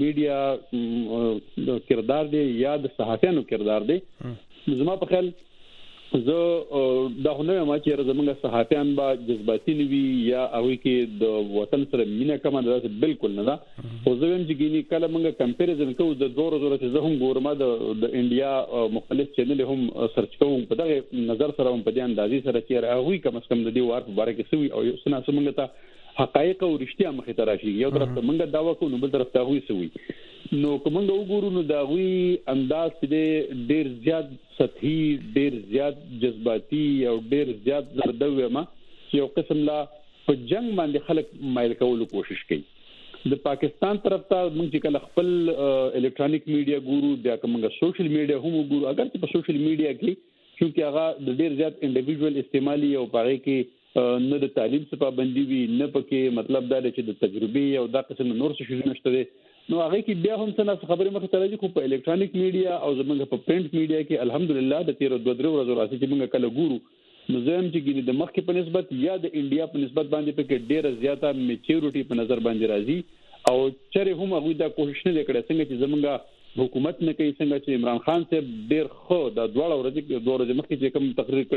میډیا د کردار دی یا د صحافیانو کردار دی، زما په خیال زه دا هنه ما چې زمونږ صحافیان با جذباتي نوي یا هغه کې د وطن سره مینه کومه ده بالکل نه ده. خو زه هم چې ګینی کله موږ کمپیریزن کوو د زور زور چې زه هم ګورم د د انډیا مختلف چینل هم سرچ کوم په دغه نظر سره هم په دې اندازې سره چې هغه کم از کم د دې وار په اړه کې سوي او سنا سمنګ ته حقایق او رښتیا مخې ته راشي. یو طرف ته موږ داوا کوو نو بل طرف ته هغه سوي نو کومنګ وګورو نو دا غوي انداز دې ډیر زیات سطحي، ډیر زیات جذباتي او ډیر زیات زردوي ما چې یو قسم لا په جنگ باندې خلک مایل کولو کوشش کوي. د پاکستان طرف ته موږ چې کله خپل الکترونیک میډیا ګورو بیا کومه سوشل میډیا هم ګورو، اگر چې په سوشل میډیا کې چې هغه د ډیر زیات انډیویډوال استعمالي او پاره کې نه د تعلیم څخه پابندي وي نه پکې مطلب دا چې د تجربې او دا قسم نور څه شي نشته دي نو هغه کې بیا هم څه خبرې مخ ته راځي. خو په الکترونیک میډیا او زمونږ په پرنٹ میډیا کې الحمدلله د تیر دوه درو ورځې راځي چې موږ کله ګورو نو زم چې ګینه د مخ کې په نسبت یا د انډیا په نسبت باندې پکې ډیره زیاته میچورټي په نظر باندې راځي او چېرې هم هغه دا کوشش نه وکړي څنګه چې زمونږ حکومت نه کوي، څنګه چې عمران خان صاحب ډیر خو د دوه ورځې دوه ورځې مخکې چې کوم تقریر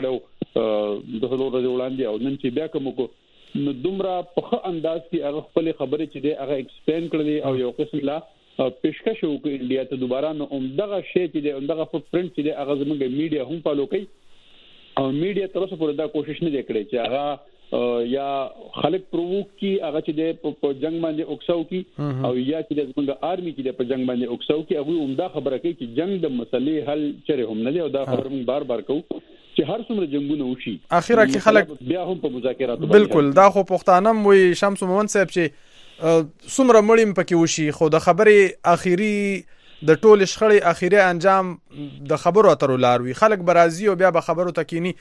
کړو د هلو ورځې وړاندې او نن چې بیا کوم کو نو دومره په انداز کې هغه خپل خبرې چې دی هغه ایکسپلین کړې او یو قسم لا پیشکش وکړي انډیا ته دوباره نو همدغه شی چې دی همدغه فوټ پرنٹ چې دی هغه زموږ میډیا هم فالو کوي او میډیا تر اوسه پورې دا کوشش نه وکړي چې هغه یا خلک پرووک کی هغه چې په جنگ باندې اوکساو کی او یا چې د زموږ آرمي چې په جنگ باندې اوکساو کی هغه عمده خبره کوي چې جنگ د مسلې حل چره هم نه دی او دا خبره موږ بار بار کوو چې هر څومره جنگونه وشي اخیرا کې خلک بیا هم په مذاکراتو بالکل دا خو پښتانه وي شمس مومن صاحب چې څومره مړیم پکې وشي خو د خبرې اخیری د ټول شخړې اخیری انجام د خبرو اترو لاروي خلک برازي او بیا به خبرو تکینی.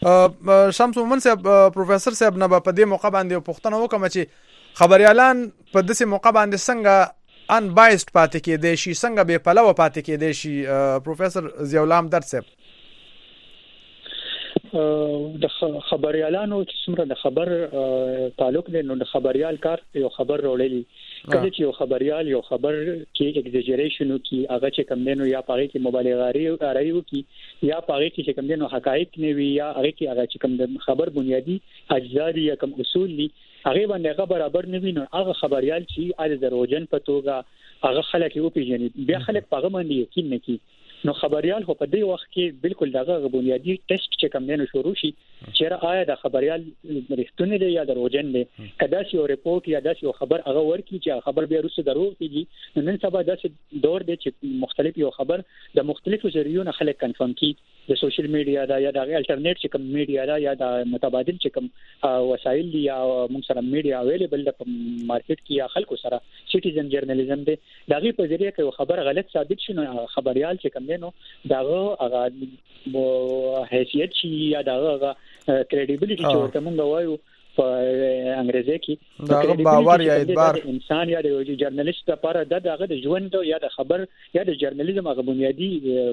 شمس مومن صاحب پروفیسور صاحب نه په دې موقع باندې پوښتنه وکم چې خبريالان په داسې موقع باندې څنګه ان بایسډ پاتې کېدي شي، څنګه به پلوه پاتې کېدي شي. پروفیسور ضیاء الحمد در صاحب د خبريالانو چې څومره د خبر تعلق دی نو د خبريال کار یو خبر وړلې کله چې یو خبريال یو خبر کې ایگزیجریشن کی هغه چې کم دینو یا پاره کې مبالغه رايو کی یا پاره کې چې کم دینو حقایق نه وي یا هغه کې هغه چې کم د خبر بنیادی اجزا یا کم اصول دي هغه باندې هغه برابر نه وي نو هغه خبريال چې از دروژن په توګه هغه خلک یو پیژني بیا خلک په هغه باندې یقین نه کوي نو خبريال خو په دې وخت کې بالکل دغه بنیادی ټیسټ چې کم دینو شروع شي چې آیا د خبريال رښتونه دی یا دروژن دی کدا چې یو ریپورت یا داسې یو خبر هغه ورکی چې خبر بیا وروسته دروغ کیږي نن سبا داسې دور دی چې مختلف یو خبر د مختلفو ذریعو خلک کنفرم کی د سوشل میډیا دا یا د الټرنیټ چې کم میډیا دا یا د متبادل چې کم وسایل دي یا موږ سره میډیا اویلیبل د مارکیټ کې یا خلکو سره سټیزن جرنالیزم دی دغه په ذریعہ کې خبر غلط ثابت شي نو خبريال چې کم نو داغه هغه حیثیت شي یا داغه کریډیبিলিټی چې ورته مونږ وایو په انګریزي کې دا باور یا اعتبار انسان یا د جرنالیست لپاره دغه د ژوند یا د خبر یا د جرنالیزم هغه بنیادی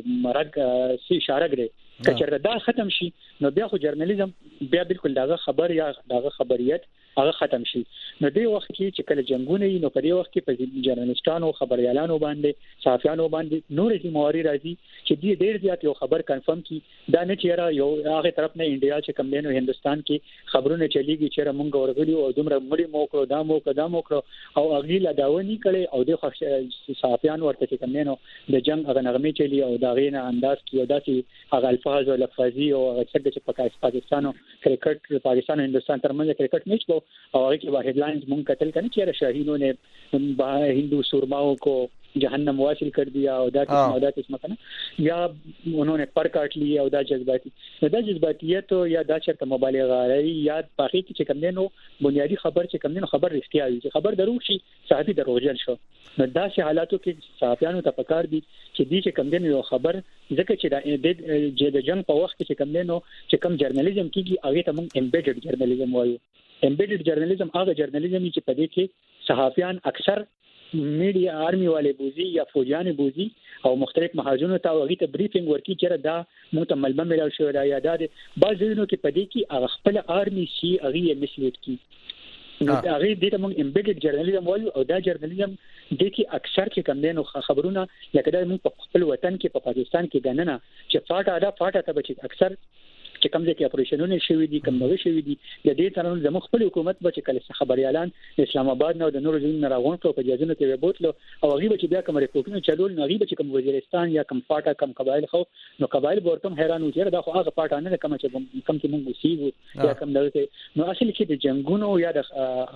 مرګ سي اشاره کوي کچره دا ختم شي نو بیا خو جرنالیزم بیا بالکل دغه خبر یا دغه خبريت هغه ختم شي نو دی وخت کې چې کله جنگونه نو په دې وخت کې په جرنالستانو خبريالانو باندې صحافیانو باندې نور دي مواري راځي چې دې ډېر زیات یو خبر کنفرم کی دا نه چیرې یو هغه طرف نه انډیا چې کم دینو هندستان کې خبرونه چلیږي چې موږ ورغلي او دومره مړی مو کړو دا مو کړو دا مو کړو او اغلی لا داونی کړي او د صحافیانو ورته چې کم دینو د جنگ هغه نغمه چلی او دا غینه انداز کې او داسې هغه الفاظ او لفظي او څنګه چې پاکستان کرکټ پاکستان او هندستان ترمنځ کرکټ میچ وو او هغه کې به هډلاینز مونږ کتل کنه چې شاهینوں نے ہندو سورماؤں کو جہنم واصل کر دیا اور دا قسم اور دا قسم کنه یا انہوں نے پر کاٹ لی او دا جذباتی دا جذباتیت یا دا چرته مبالغه راي یا باقي چې کوم نو بنیادی خبر چې کوم نو خبر رښتیا وي چې خبر درو شي صحافي دروغجن شو نو دا شي حالاتو کې صحافیانو ته پکار دي چې دي چې کوم نو خبر ځکه چې د جنگ په وخت کې کوم نو چې کوم جرنالیزم کیږي هغه ته موږ امبیډډ جرنالیزم وایو امبیډډ جرنالیزم هغه جرنالیزم چې په دې کې صحافیان اکثر میډیا آرمي والے بوزي یا فوجان بوزي او مختلف محاذونو ته وغي ته بریفینګ ورکي چې دا متملبه ملو شو دا یا دا بعضینو کې پدې کې هغه خپل آرمي شي هغه مسلیټ کی نو هغه دې ته موږ امبیډډ جرنالیزم وایو او دا جرنالیزم د کې اکثر چې کم دینو خبرونه لکه دا موږ په خپل وطن کې په پاکستان کې غننه چې فاټا دا فاټا ته بچي اکثر چې کوم ځکه اپریشنونه شوي دي کوم نوې شوي دي د دې ترڅنګ زموږ خپل حکومت به چې کله خبريالان اسلام آباد نه د نور ځین نه راغون ته په جازونه کې وبوتلو او هغه چې بیا کوم ریپورتونه چلول نه هغه چې کوم وزیرستان یا کوم فاټا کوم قبایل خو نو قبایل ورته حیران و چې دا خو هغه فاټا نه کوم چې کوم چې موږ وسیو یا کوم دغه نو اصل کې د جنگونو یا د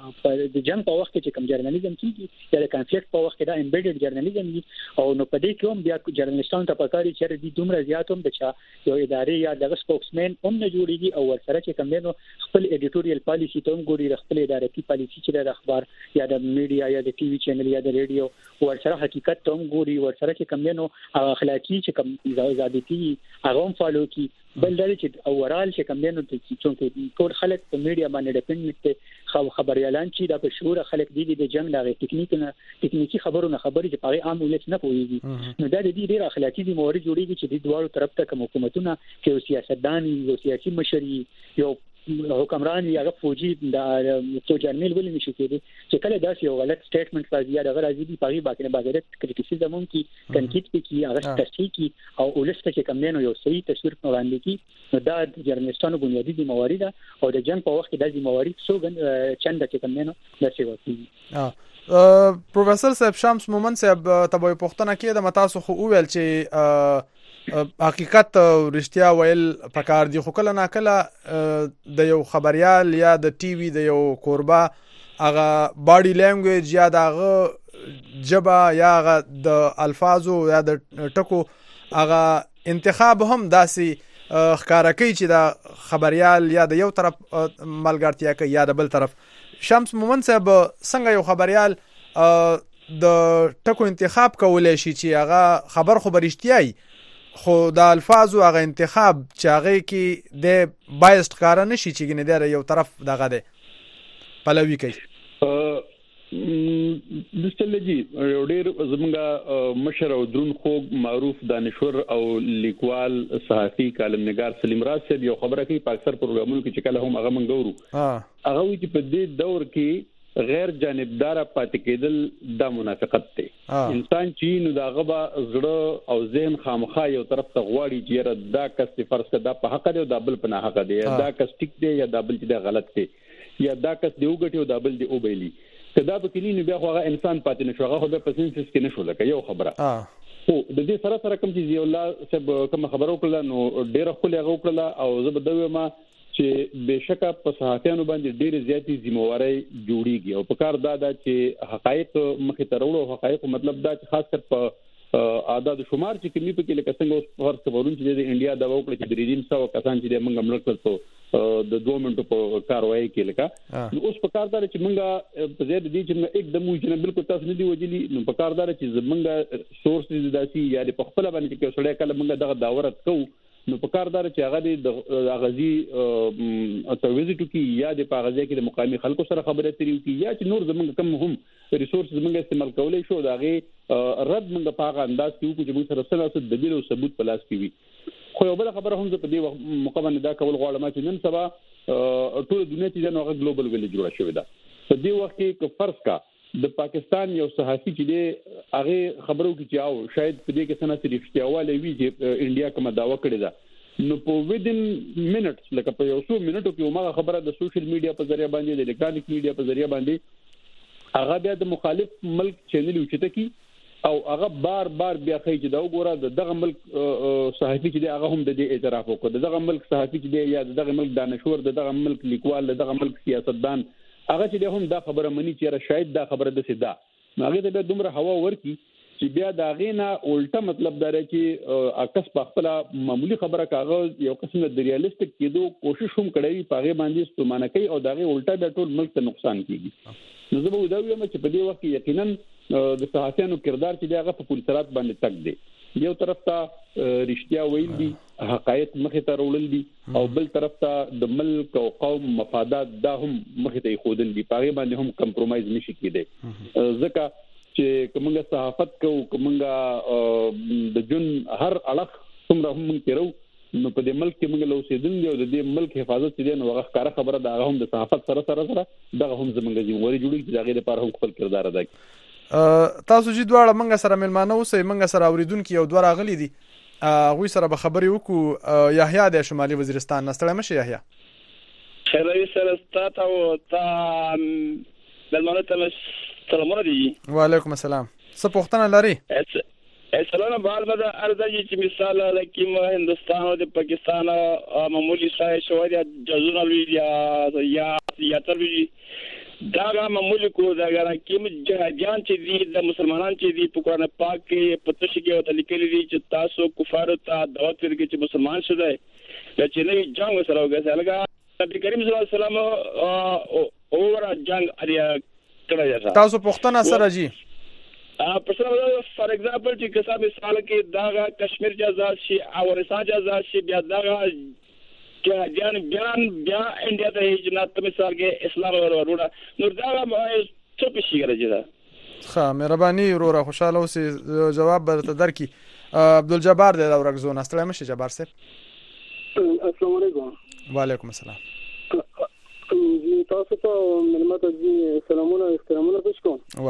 د جنگ په وخت کې کوم جرنالیزم کیږي یا د کنفلیکټ په وخت کې دا امبیډډ جرنالیزم دي او نو په دې کې هم بیا جرنالستانو ته پکاري چې د دومره زیاتوم د چا یو ادارې یا د سپوکسمن هم نه جوړیږي او ورسره چې کوم نو خپل ایډیټوریال پالیسی ته هم ګوري خپل ادارتي پالیسی چې د اخبار یا د میډیا یا د ټي وي چینل یا د ریډیو ورسره حقیقت ته هم ګوري ورسره چې کوم نو اخلاقی چې کوم ضابطي هغه هم فالو کی بل دا چې اورال چې کوم نو چې ټول خلک په میډیا باندې ډیپند دي خبريالان چې د شعور خلک دي د جنگ د ټیکنیک نه ټیکنیکی خبرونه خبرې چې په عام ولس نه پوهیږي نو دا د دې ډېر اخلاقی دي موري جوړیږي چې د دوه طرف ته کوم حکومتونه کې سیاستدان یو سیاسي مشري یو حکمران یا فوجي د تو جرنیل ولې نشي کېدی چې کله داسې یو غلط سټیټمنټ راځي یا د غراځي دی پاغي باکې نه باغره کریټیسیزم هم کی تنقید کی هغه تصحیح کی او ولسته چې کم نه یو صحیح تصویر وړاندې کی نو دا جرنالستانو بنیادی دی موارد او د جنگ په وخت کې د موارد څو چند چې کم نه د سی وتی پروفیسور صاحب شمس مومن صاحب تبوی پښتنه کې د متاسو خو ویل چې حقیقت رښتیا ویل پکار دي خو کله نا کله د یو خبريال یا د ټي وي د یو کوربا هغه باډي لانګویج یا دغه جبا یا د الفاظو یا د ټکو هغه انتخاب هم داسي ښکارا کوي چې د خبريال یا د یو طرف ملګرتیا کوي یا د بل طرف شمس مومن صاحب څنګه یو خبريال د ټکو انتخاب کولای شي چې هغه خبر خو برښتیاي خو د الفاظو هغه انتخاب چې هغه کې د بایست کار نه شي چې ګنې د یو طرف دغه ده پلوي کوي د ستلجی یو ډیر زمونږه مشر او درون خوږ معروف دانشور او لیکوال صحافي کالمنګار سلیم راز صاحب یو خبره کوي په اکثر پروګرامونو کې چې کله هم هغه مونږ ورو هغه وی چې په دې دور کې غیر جانبدار پاتې کېدل د منافقت ته انسان چې نو دا غبا زړه او ذهن خامخا یو طرف ته غواړي چې دا کس فرض کړه په حق دی او دا بل په نه حق دی دا کس ټیک دی یا دا بل چې غلط دی یا دا کس دی وګټي او دا بل دی او بیلی کدا به کلینو بیا خو هغه انسان پاتې نشو هغه خو په سنسس کې نشو لکه یو خبره خو د دې سره سره کوم چې الله سب کوم خبرو کړل نو ډیره خو لغه وکړه او زه به دوی ما چې بشکه په صحافیانو باندې ډېر زیاتی ذمہواری جوړیږي او په کار دا دا چې حقایق مخې ته وروړو حقایق مطلب دا چې خاص کر په اعداد شمار چې کمی په کې لکه څنګه اوس هر خبرون چې د انډیا د وکړه چې درې سو کسان چې موږ ملک ته د دوه منټو په کاروایی کې لکه نو اوس په کار دا چې موږ په زیات دي چې موږ एकदम وجنه بالکل تاسو نه دی وجلی نو په کار دا چې موږ سورس دي داسي یا په خپل باندې کې سړی کله موږ دغه داورت کوو نو په کاردار چې هغه د اغازي توزیع کوي یا د پاغازي کې د مقامي خلکو سره خبرې ترې کوي یا چې نور زمونږ کم هم ریسورس زمونږ استعمال کولای شو دا غي رد موږ په هغه انداز کې وکړو چې موږ سره سره د دلیل او ثبوت په لاس کې وي خو یو بل خبره هم په دې موقع باندې دا کول غواړم چې نن سبا ټول دنیا چې نو هغه ګلوبل ویلج جوړ شوی دا په دې وخت کې فرض کا د پاکستان یو صحافي چې دی هغه خبرو کې چې او شاید په دې کې سنا سره اختیاواله وی چې انډیا کومه داوا کړې ده نو په ویدن منټس لکه په یو څو منټو کې موږ خبره د سوشل میډیا په ذریعہ باندې د الکترونیک میډیا په ذریعہ باندې هغه بیا د مخالف ملک چینل وچته کی او هغه بار بار بیا خی چې دا وګوره دغه ملک صحافي چې دی هغه هم د دې اعتراف وکړ دغه ملک صحافي چې دی یا دغه ملک دانشور دغه ملک لیکوال دغه ملک سیاستدان هغه چې هم دا خبره مني چې شاید دا خبره د سیدا هغه ته دومره هوا ورکی چې بیا دا غینا الټا مطلب دا چې اکس په خپل معمولی خبره کاغذ یو قسم د ریالستیک کېدو کوشش هم کړی پاغه باندې ستومانه کوي او دا غي الټا د ټول ملک ته نقصان کیږي نو زه به دا وایم چې په دې وخت کې یقینا د صحافیانو کردار چې هغه په پولیسرات باندې تک دی یو طرف ته رښتیا ویل دي حقایق مخې ته راوړل دي او بل طرف ته د ملک او قوم مفادات دا هم مخې ته خودل دي پاغه باندې هم کمپرمایز نشي کېدی ځکه چې کومه صحافت کو کومه د جن هر اړخ څومره هم کېرو نو په دې ملک کې موږ له اوسېدل دی او د دې ملک حفاظت دي نو هغه ښکارا خبره دا هم د صحافت سره سره سره دغه هم زمونږ ځینوري جوړي چې دغه لپاره هم خپل کردار ادا کوي تاسو چې دواړه موږ سره ملمانه اوسئ موږ سره اوریدونکو یو دوه راغلي دي غوي سره به خبرې وکړو یحیی د شمالي وزیرستان نستړی مشه یحیی خیرای سره ستاسو تا ملمانه ته سلام علیکم وعلیکم السلام څه پوښتنه لري اسلام بال مده ارزه چې مثال لکه هندستان او د پاکستان معمولی شای شو دي جزونه لوي یا یا تر وی دا معمولی کو دا کوم جهادیان چې دي د مسلمانان چې دي په قرآن پاک کې پتش کې او لیکلي دي چې تاسو کفار ته دعوت ورکړي چې مسلمان شوه چې نه جنگ سره وګورئ لکه نبی کریم صلی الله علیه وسلم اور جنگ اړیا کړی تاسو پښتنه سره جی ا پښتنه فار ایگزامپل چې کسا مثال کې دا کشمیر جزاد شي او ورسا جزاد شي بیا دا جان بیان بیا انډیا ته جنات مثال کې اسلام وروړه نور دا څه پېښ کیږي دا ښه مهرباني وروره خوشاله اوسئ جواب برته درکې عبدالجبار د اورګزون استلام مشه جبار صاحب السلام علیکم وعلیکم السلام جی تاسو ته ملمت جی سلامونه احترامونه پېښ کوم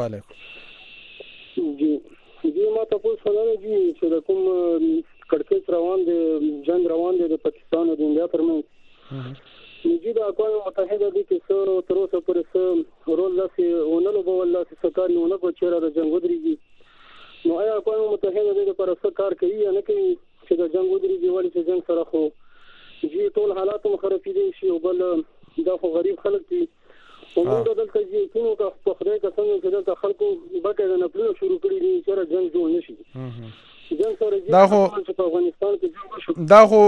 وعلیکم جی جی ما تاسو سره جی چې د کوم کړکېچ روان دي جنگ روان دي د پاکستان او د انډیا ترمنځ نجی د اقوام متحده دي چې څو تر اوسه پورې څو رول لاسي ونلو به الله چې سرکار نه کو چیرې د جنگ ودرېږي نو آیا اقوام متحده د پر سرکار کوي یا نه کوي چې د جنگ ودرېږي ولې چې جنگ سره خو جی ټول حالات مخرفي دي شي او بل دا خو غریب خلک دي وموږ دلته چې کومو کا په خدای قسم چې دلته خلکو بکه د نپلو شروع کړی دي چې جنگ جوړ نشي جنگ سره دا خو په افغانستان کې جنگ شو دا خو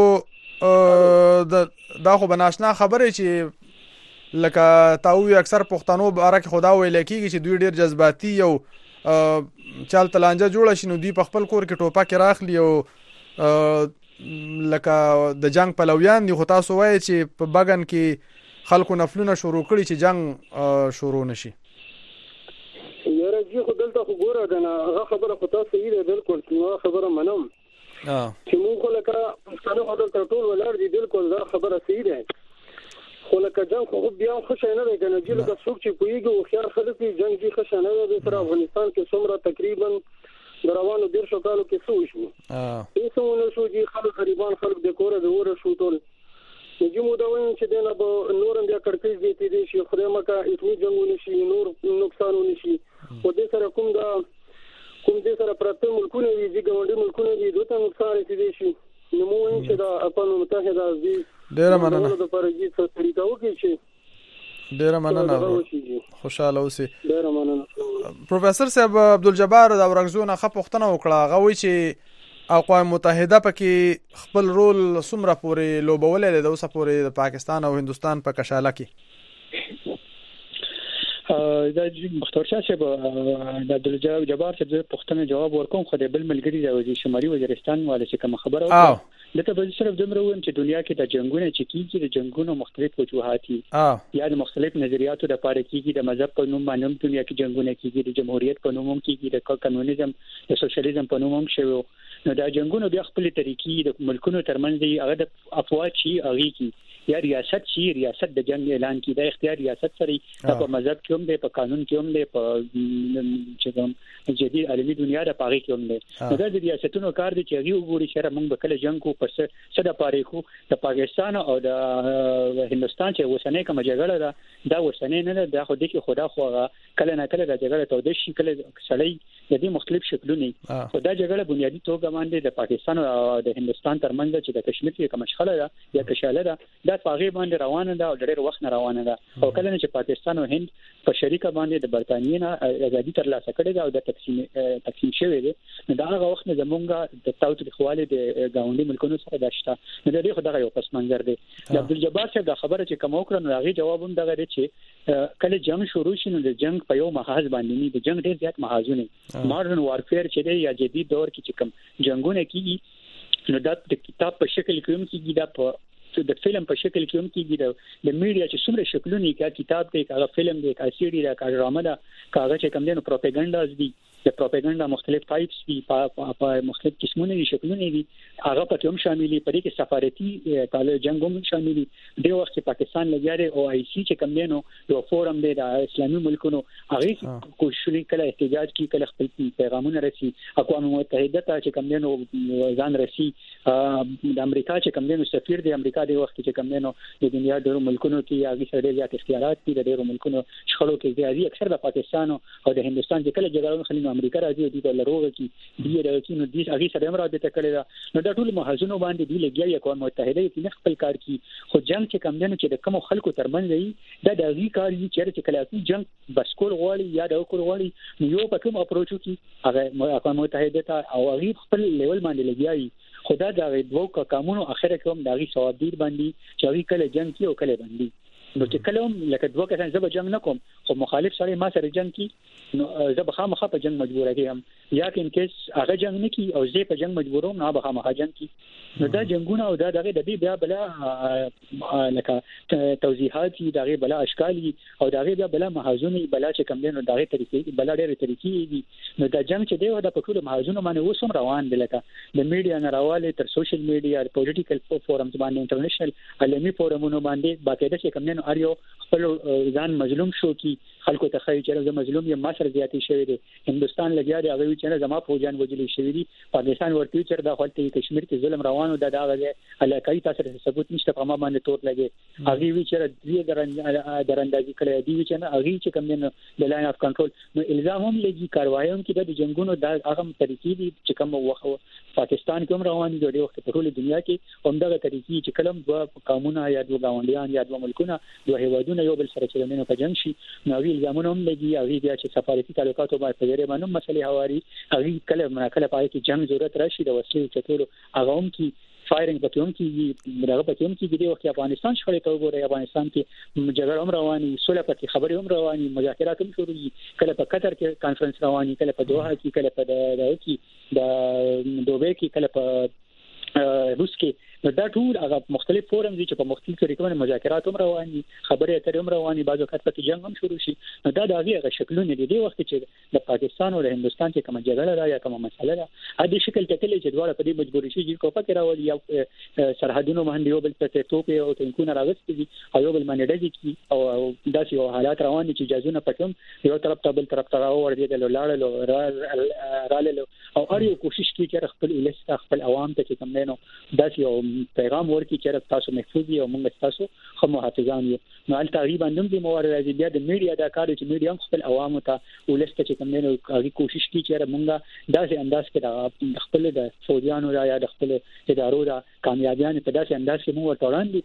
دا خو بناشنا خبره چې لکه تاوی اکثر پښتنو باره کې خدا ویل کېږي چې دوی ډیر جذباتي او چال تلانجه جوړ شي نو دوی په خپل کور کې ټوپک راخلي او لکه د جنگ پلویان دي خو تاسو وایي چې په بغن کې خلکو نفلونه شروع کړي چې جنگ شروع نشي یاره جی خو دلته خو ګوره کنه هغه خبره خو تاسو یې بالکل نو خبره منم اه چې موږ لکه پښتنو خو دلته ټول ولر دي بالکل دا خبره صحیح ده خو لکه جنگ خو بیا خوش نه ده کنه چې لکه څوک چې کویږي او خيار خلک جنگ جی خوش نه ده تر افغانستان کې څومره تقریبا دروانو ډیر شو کالو کې سو شو اه هیڅونه شو جی خلک غریبان خلک د کوره د وره شو ټول چې مو دا وایي چې دنه به نور بیا کړکېږي دي دي چې خدای مکه اتنی جنگونه شي نور نقصانونه شي او د سره کوم دا کوم دې سره پرته ملکونه دي چې ګوندې ملکونه دي دوی ته نقصان رسیدي شي نو مو وایي چې دا اقوام متحده دي ډیر مننه د پرجی څه طریقه وکړي چې ډیر مننه خوشاله اوسئ ډیر مننه پروفیسور صاحب عبدالجبار د اورګزون خه پښتنه وکړه غوي چې اقوام متحده پکې خپل رول سمره پورې لوبولې د اوسه پورې د پاکستان او هندستان په کشاله کې دا مختار شاه صاحب د عبدالجبار جبار صاحب پوښتنه جواب ورکوم خو د بل ملګری د وزیر شمالي وزیرستان والے چې کوم خبره وکړه لته به صرف دومره وایم چې دنیا کې د جنگونو چې کیږي د جنگونو مختلف وجوهات دي یا د مختلف نظریاتو د پاره کیږي د مذهب په نوم باندې دنیا کې جنگونه کیږي د جمهوریت په نوم هم کیږي د کمونیزم د سوشلیزم په نوم هم شوی نو دا جنگونو بیا خپل طریقې د ملکونو ترمنځ دی هغه د افواج شي هغه کی یا ریاست شي ریاست د جنگ اعلان کی د اختیار ریاست سره په مذهب کې هم دی په قانون کې هم دی په چې کوم جدي عالمي دنیا د پاره کې هم دی دا د ریاستونو کار دی چې هغه وګوري چې موږ به کله جنگ کو پس صدا پاره کو د پاکستان او د هندستان چې وسنه کوم جګړه ده دا وسنه نه ده خو د کې خدا خو کله نه کله د جګړه تود شي کله سړی د دې مختلف شکلونه خو دا جګړه بنیادی توګه باندې د پاکستان او د هندستان ترمنځ چې د کشمیر کې کوم مشخله ده یا کشاله ده دا پاغي باندې روانه ده او ډېر وخت نه روانه ده او کله چې پاکستان او هند په شریکه باندې د برتانیې نه ازادي ترلاسه کړې ده او د تقسیم تقسیم شوی دی دا هغه وخت نه زمونږ د تاوتریخوالي د گاونډي ملکونو سره داشته نو د دې خدای یو پس منظر دی د عبدالجبار صاحب دا خبره چې کوم وکړه نو هغه جواب هم دغه دی چې کله جنگ شروع شي نو د جنگ په یو محاذ باندې نه د جنگ ډېر زیات محاذونه ماډرن وارفیر چې دی یا جدید دور کې چې کوم جنگونه کیږي نو دا د کتاب په شکل کې هم کیږي دا په د فلم په شکل کې هم کیږي د میډیا چې څومره شکلونه کې کتاب دی کاغه فلم دی کاغه سیډي دی کاغه ډرامه ده کاغه چې کوم دی نو پروپاګاندا دی د پروپاګاندا مختلف ټایپس دي په مختلف قسمونه دي شکلونه دي هغه په کوم شاملي پرې کې سفارتي کال جنگ هم شاملي دی وخت پاکستان لګیاره او آی سی چې کوم دی نو یو فورم دی د اسلامي ملکونو هغه کوشش کله احتجاج کی کله خپل پیغامونه رسي اقوام متحده ته چې کوم دی نو ځان رسي د امریکا چې کوم دی نو سفیر دی امریکا د وخت چې کوم نو د دنیا ډېر ملکونو کې هغه سره ډېر اختیارات دي د ډېر ملکونو شخړو کې زیاتې اکثر د پاکستان او د هندستان چې کله جګړه خلینو امریکا راځي د لروغه کې دی راځي نو د هغه سره هم راځي کړي نو د ټول محاذونو باندې دی لګیا یو قوم متحده کې خپل کار کوي خو جنگ چې کوم نه چې د کوم خلکو ترمنځ دی دا د هغه کار چې کله جنگ بس کول غواړي یا د کول غواړي نو یو په کوم اپروچ کې هغه قوم متحده ته او هغه خپل لیول باندې لګیایي خدا دا دوه قانونو اخره کوم داغي ثوابدیر باندې چې هغه کله جنگ کی او کله باندې نو چې کله هم لکه دوه کسان زب جنگ نکوم خو مخالف سره ما سره جنگ کی نو زب خامخا په جنگ مجبور کېم یا کین کیس هغه جنگ نکي او زه په جنگ مجبوروم نه به خامخا جنگ کی نو دا جنگونه او دا دغه د دې بیا بلا لکه توضیحات دي دغه بلا اشکالي او دغه بیا بلا محاذونی بلا چې کوم دي نو دغه طریقې بلا ډېر طریقې دي نو دا جنگ چې دی د پکول محاذونو باندې وسوم روان دي لکه د میډیا نه راواله تر سوشل میډیا پولیټیکل فورمز باندې انټرنیشنل عالمي فورمونو باندې باقاعده چې کوم دي نو اړیو خپل ځان مظلوم شو کی خلکو ته خی چې زه مظلوم یم ما سره زیاتې شوی دی هندستان لګیا دی هغه چې زما فوجان وجلی شوی دي پاکستان ورته چې د خپل کشمیر کې ظلم روانو د داغه علاقې تاسو ته ثبوت نشته په ما باندې تور لګي هغه وی چې د درن درندازي کړی دی چې نه هغه چې کوم نه د لاین اف کنټرول نو الزام هم لګي کاروایي کې د جنگونو د هغه طریقې دي چې کوم وخت پاکستان کوم روان دي د وخت په ټول دنیا کې همدغه طریقې چې کلم د قانونا یا د غونډیان یا د ملکونه د هیوادونو یو بل سره چلنه په جنگ شي نو الزامونه هم لګي هغه بیا چې سفارتي تعلقاتو باندې په ډېر باندې مسلې هواري هغه کله کله پای کې جنگ ضرورت راشي د وسلې چتولو هغه هم کې فایرینګ په کوم کې دغه په کوم کې د وخت افغانستان شخړې ته وګورئ افغانستان کې جګړه هم رواني سوله پکې خبرې هم رواني مذاکرات هم شروع دي کله په قطر کې کانفرنس رواني کله په دوحه کې کله په دغه کې د دوبه کې کله په روس کې نو دا ټول هغه مختلف فورم دي چې په مختلفو طریقو مذاکرات هم رواني خبرې اترې هم رواني بعضو وخت په جنگ هم شروع شي نو دا د هغه شکلونه دي د وخت چې د پاکستان او د هندستان کې کوم جګړه را یا کوم مسله ده ا دې شکل ته کله چې دواړه په دې مجبوري شي چې کوپه کې راولي یا سرحدونو باندې یو بل ته توپ او ټینکونه راغستې دي او یو بل باندې ډزې کی او داسې یو حالات روان دي چې جازونه پټوم یو طرف ته بل طرف ته راوړ دي د لاړل رالل او اړ یو کوشش کوي چې خپل الست خپل عوام ته چې کوم نه داسې یو پیغام ورکړي چې تاسو محفوظ یو موږ تاسو خو محافظان یو نو ال تقریبا نوم دې موارد راځي بیا د میډیا دا کار چې میډیا خپل عوامو ته ولست چې کوم نه هغه کوشش کوي چې موږ داسې انداز کې د خپل د فوجانو یا د خپل ادارو د کامیابیان په داسې انداز کې موږ وړاندې کو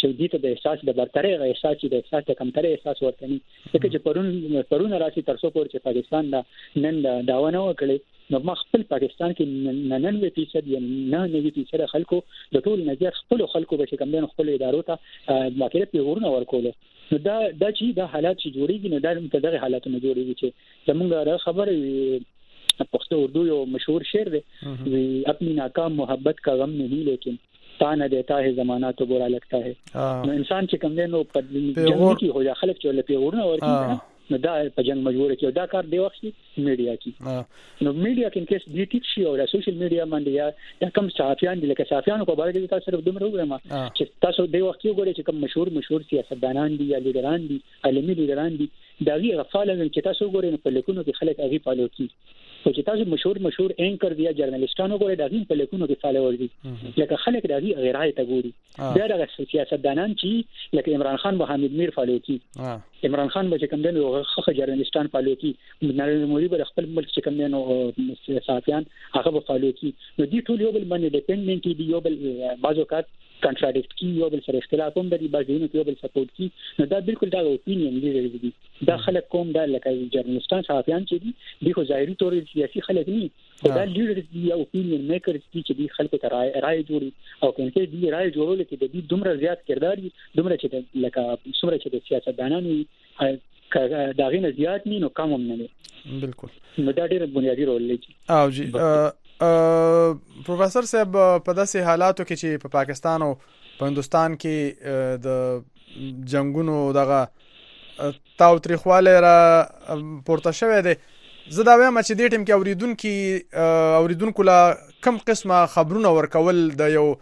چې دې ته د احساس د برتري غو احساس د احساس د کمتري احساس ورته ني ځکه چې پرون پرون راشي تر څو پور چې پاکستان دا نن دا داونه وکړي نو ما خپل پاکستان کې نننوي فیصد یا نه نوي فیصد خلکو د ټول نظر خپل خلکو به چې کوم دین خپل ادارو ته واقعي پیغورونه ورکول نو دا دا چې دا حالات چې جوړیږي نو دا د دغه حالاتونو جوړیږي چې زموږ خبره پښتو اردو یو مشهور شعر دی وی اپنی ناکام محبت کا غم نہیں لیکن تانا دیتا ہے زمانہ تو برا لگتا ہے نو انسان چې کوم دی نو په جنګ کې هو یا خلک چې له پیغورونه ورکړي نو دا په جنگ مجبور کې دا کار دی وخت میډیا کې نو میډیا کې کیس دی ټیک شي او سوشل میډیا باندې یا د کم صحافیان دي لکه صحافیانو په اړه کې تاسو صرف دومره وګورئ چې تاسو د وخت یو غوړي چې کوم مشهور مشهور سیاستدانان دي یا لیډران دي عالمي لیډران دي دا غي غفاله چې تاسو وګورئ په لیکونو کې خلک هغه فالو کوي او چې تاسو مشهور مشهور انکر دي جرنالستانو ګوري دا غي په لیکونو کې فالوور دي لکه خلک دا غي غیرای ته ګوري دا د سیاستدانان چې لکه عمران خان محمد میر فالو کوي عمران خان به کوم دنو خخ جرنالستان فالو کوي نریندر مودي به خپل ملک چې کوم دنو صحافیان هغه به فالو کوي نو دي ټول یو بل باندې ډیپندنت دي یو بل بازو کات کنټراډکټ کی یو بل سره اختلاف هم لري بعضینو یو بل سپورټ کی نو دا بالکل دا اپینین دی دا خلک کوم دا لکه جرنالستان صحافیان چې دي دغه ظاهري تور سیاسي خلک نه دا لیډر دی یا اپینین میکر دي چې دي خلکو ته رائے جوړي او کنه دي رائے جوړول کې د دې دومره زیات کردار دي دومره چې لکه څومره چې د سیاستدانانو دا غینه زیات نه نو کم هم نه بالکل نو دا ډېر بنیادی رول لري او جی پروفیسور صاحب په داسې حالاتو کې چې په پاکستان او په هندستان کې د جنگونو دغه تاو تاریخواله را پورته شوه دي زه دا وایم چې د ټیم کې اوریدونکو اوریدونکو لا کم قسمه خبرونه ورکول د یو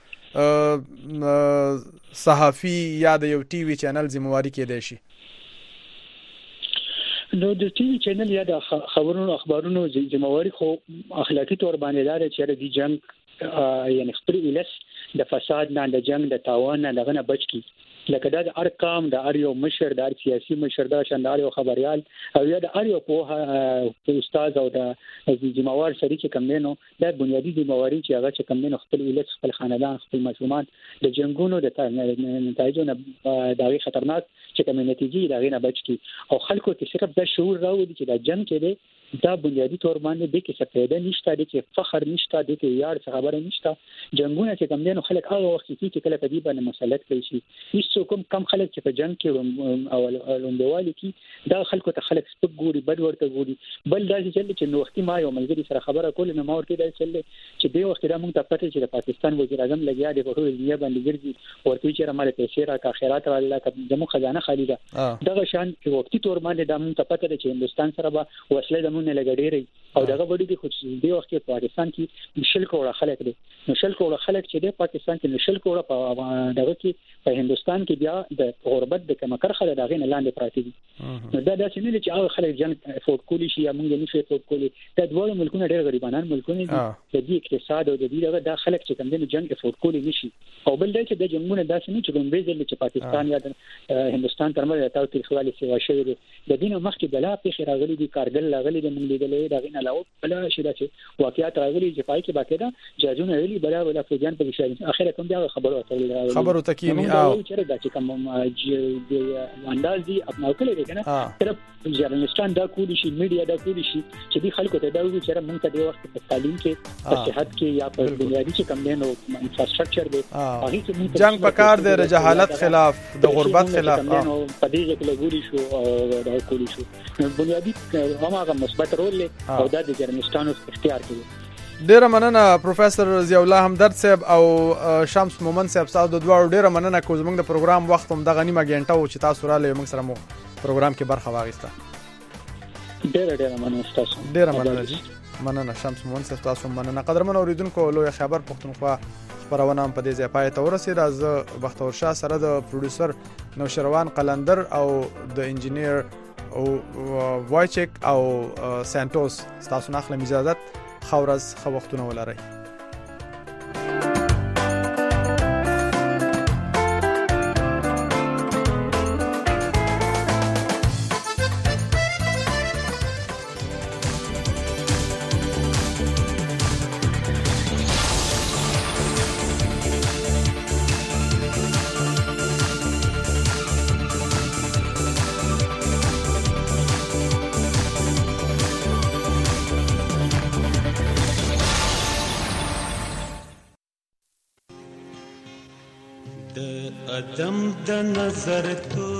صحافي یا د یو ټي وي چینل ذمہواری کې دی شي نو د ټي وي چینل یا د خبرونو اخبارونو ذمہواری خو اخلاقی تور باندې لري چې د جنگ یعنی خپل الس د فساد نه د جنگ د تاوان نه دغه نه بچ کی لکه دا د ارقام د اریو مشر د سیاسي مشر د شاندار او خبريال او یا د اریو په استاد او د ذمہوار سړي چې کم نه نو د بنیادی ذمہواری چې هغه چې کم نه خپل الس خپل خاندان خپل مسلمان د جنگونو د نتایجونو دغه خطرناک چې کوم نتیجې دغه نه بچ کی او خلکو ته صرف د شعور راوړي چې د جنگ کې دی دا بنیادی تور باندې د کې څه پیدا نشته د کې فخر نشته د کې یار څه خبره نشته جنگونه چې کم دي نو خلک هغه وخت کې کله په دې باندې مسلط کوي شي هیڅ کوم کم خلک چې په جنگ کې او لوندوالي کې دا خلکو ته خلک سپک ګوري بد ورته ګوري بل دا چې نو وختي ما یو ملګری سره خبره کول نو ما ورته دا چې د وخت دا مونږ ته پته چې د پاکستان وزیر اعظم لګیا دی په ټول دنیا باندې ګرځي ورته چې رماله پیسې را کا خیرات الله کا زمو خزانه خالی ده دغه شان چې وختي تور باندې د مونږ ته پته چې هندستان سره به وسله د نه لګړي او دغه وړي د خو د وخت په پاکستان کې مشل کوړه خلک دي مشل کوړه خلک چې د پاکستان کې مشل کوړه په دغه کې په هندستان کې بیا د غربت د کمکر خلک دغه نه لاندې پراته دي نو دا داسې نه چې هغه خلک جنگ افورد کولی شي یا موږ نه شي افورد کولی دا ډول ملکونه ډېر غریبانان ملکونه دي د دې اقتصاد او د دې دغه د خلک چې کوم د جنگ افورد کولی نشي او بل دا چې د جنگونه داسې نه چې کوم بیزل چې پاکستان یا د هندستان ترمنځ د تاو تاریخوالي سیوا شوی دی د دینه مخکې بلا په راغلي دي کارګل راغلي د موږ لیدلې دغه نه علاوه بلا شي چې واقعیت راغلي چې پای کې باقاعده جاجونه ویلي بلا ولا فوجان په شي اخر کوم دا خبرو اترل خبرو تکینی او چې دا چې کوم انداز دي خپل کړی دی کنه طرف جرنالستان دا کولی شي میډیا دا کولی شي چې دی خلکو ته دا وایي چې موږ ته د وخت په تعلیم کې په صحت کې یا په بنیادی چې کوم نه نو انفراستراکچر دی هغه کې جنگ پکار دی د جهالت خلاف د غربت خلاف نو په دې کې لګوري شو او دا کولی شو بنیادی هغه مثبت رول او دا د جرنالستانو اختیار کوي ډیره مننه پروفیسور ضیاء الله همدرد صاحب او شمس مومن صاحب تاسو د دوه ډیره مننه کوم زموږ د پروګرام وخت هم د غنیمه غنټه او چې تاسو را لې موږ سره مو پروګرام کې برخه واغسته ډیره ډیره مننه تاسو ډیره مننه جی مننه شمس مومن صاحب تاسو مننه قدرمن اوریدونکو لوی خبر پښتونخوا خبرونه په دې ځای پای ته ورسید از بختور شاه سره د پروډوسر نوشروان قلندر او د انجینیر او وایچک او سانټوس تاسو نه خلم اجازه خورز خو وختونه ولرئ قدم د نظر تو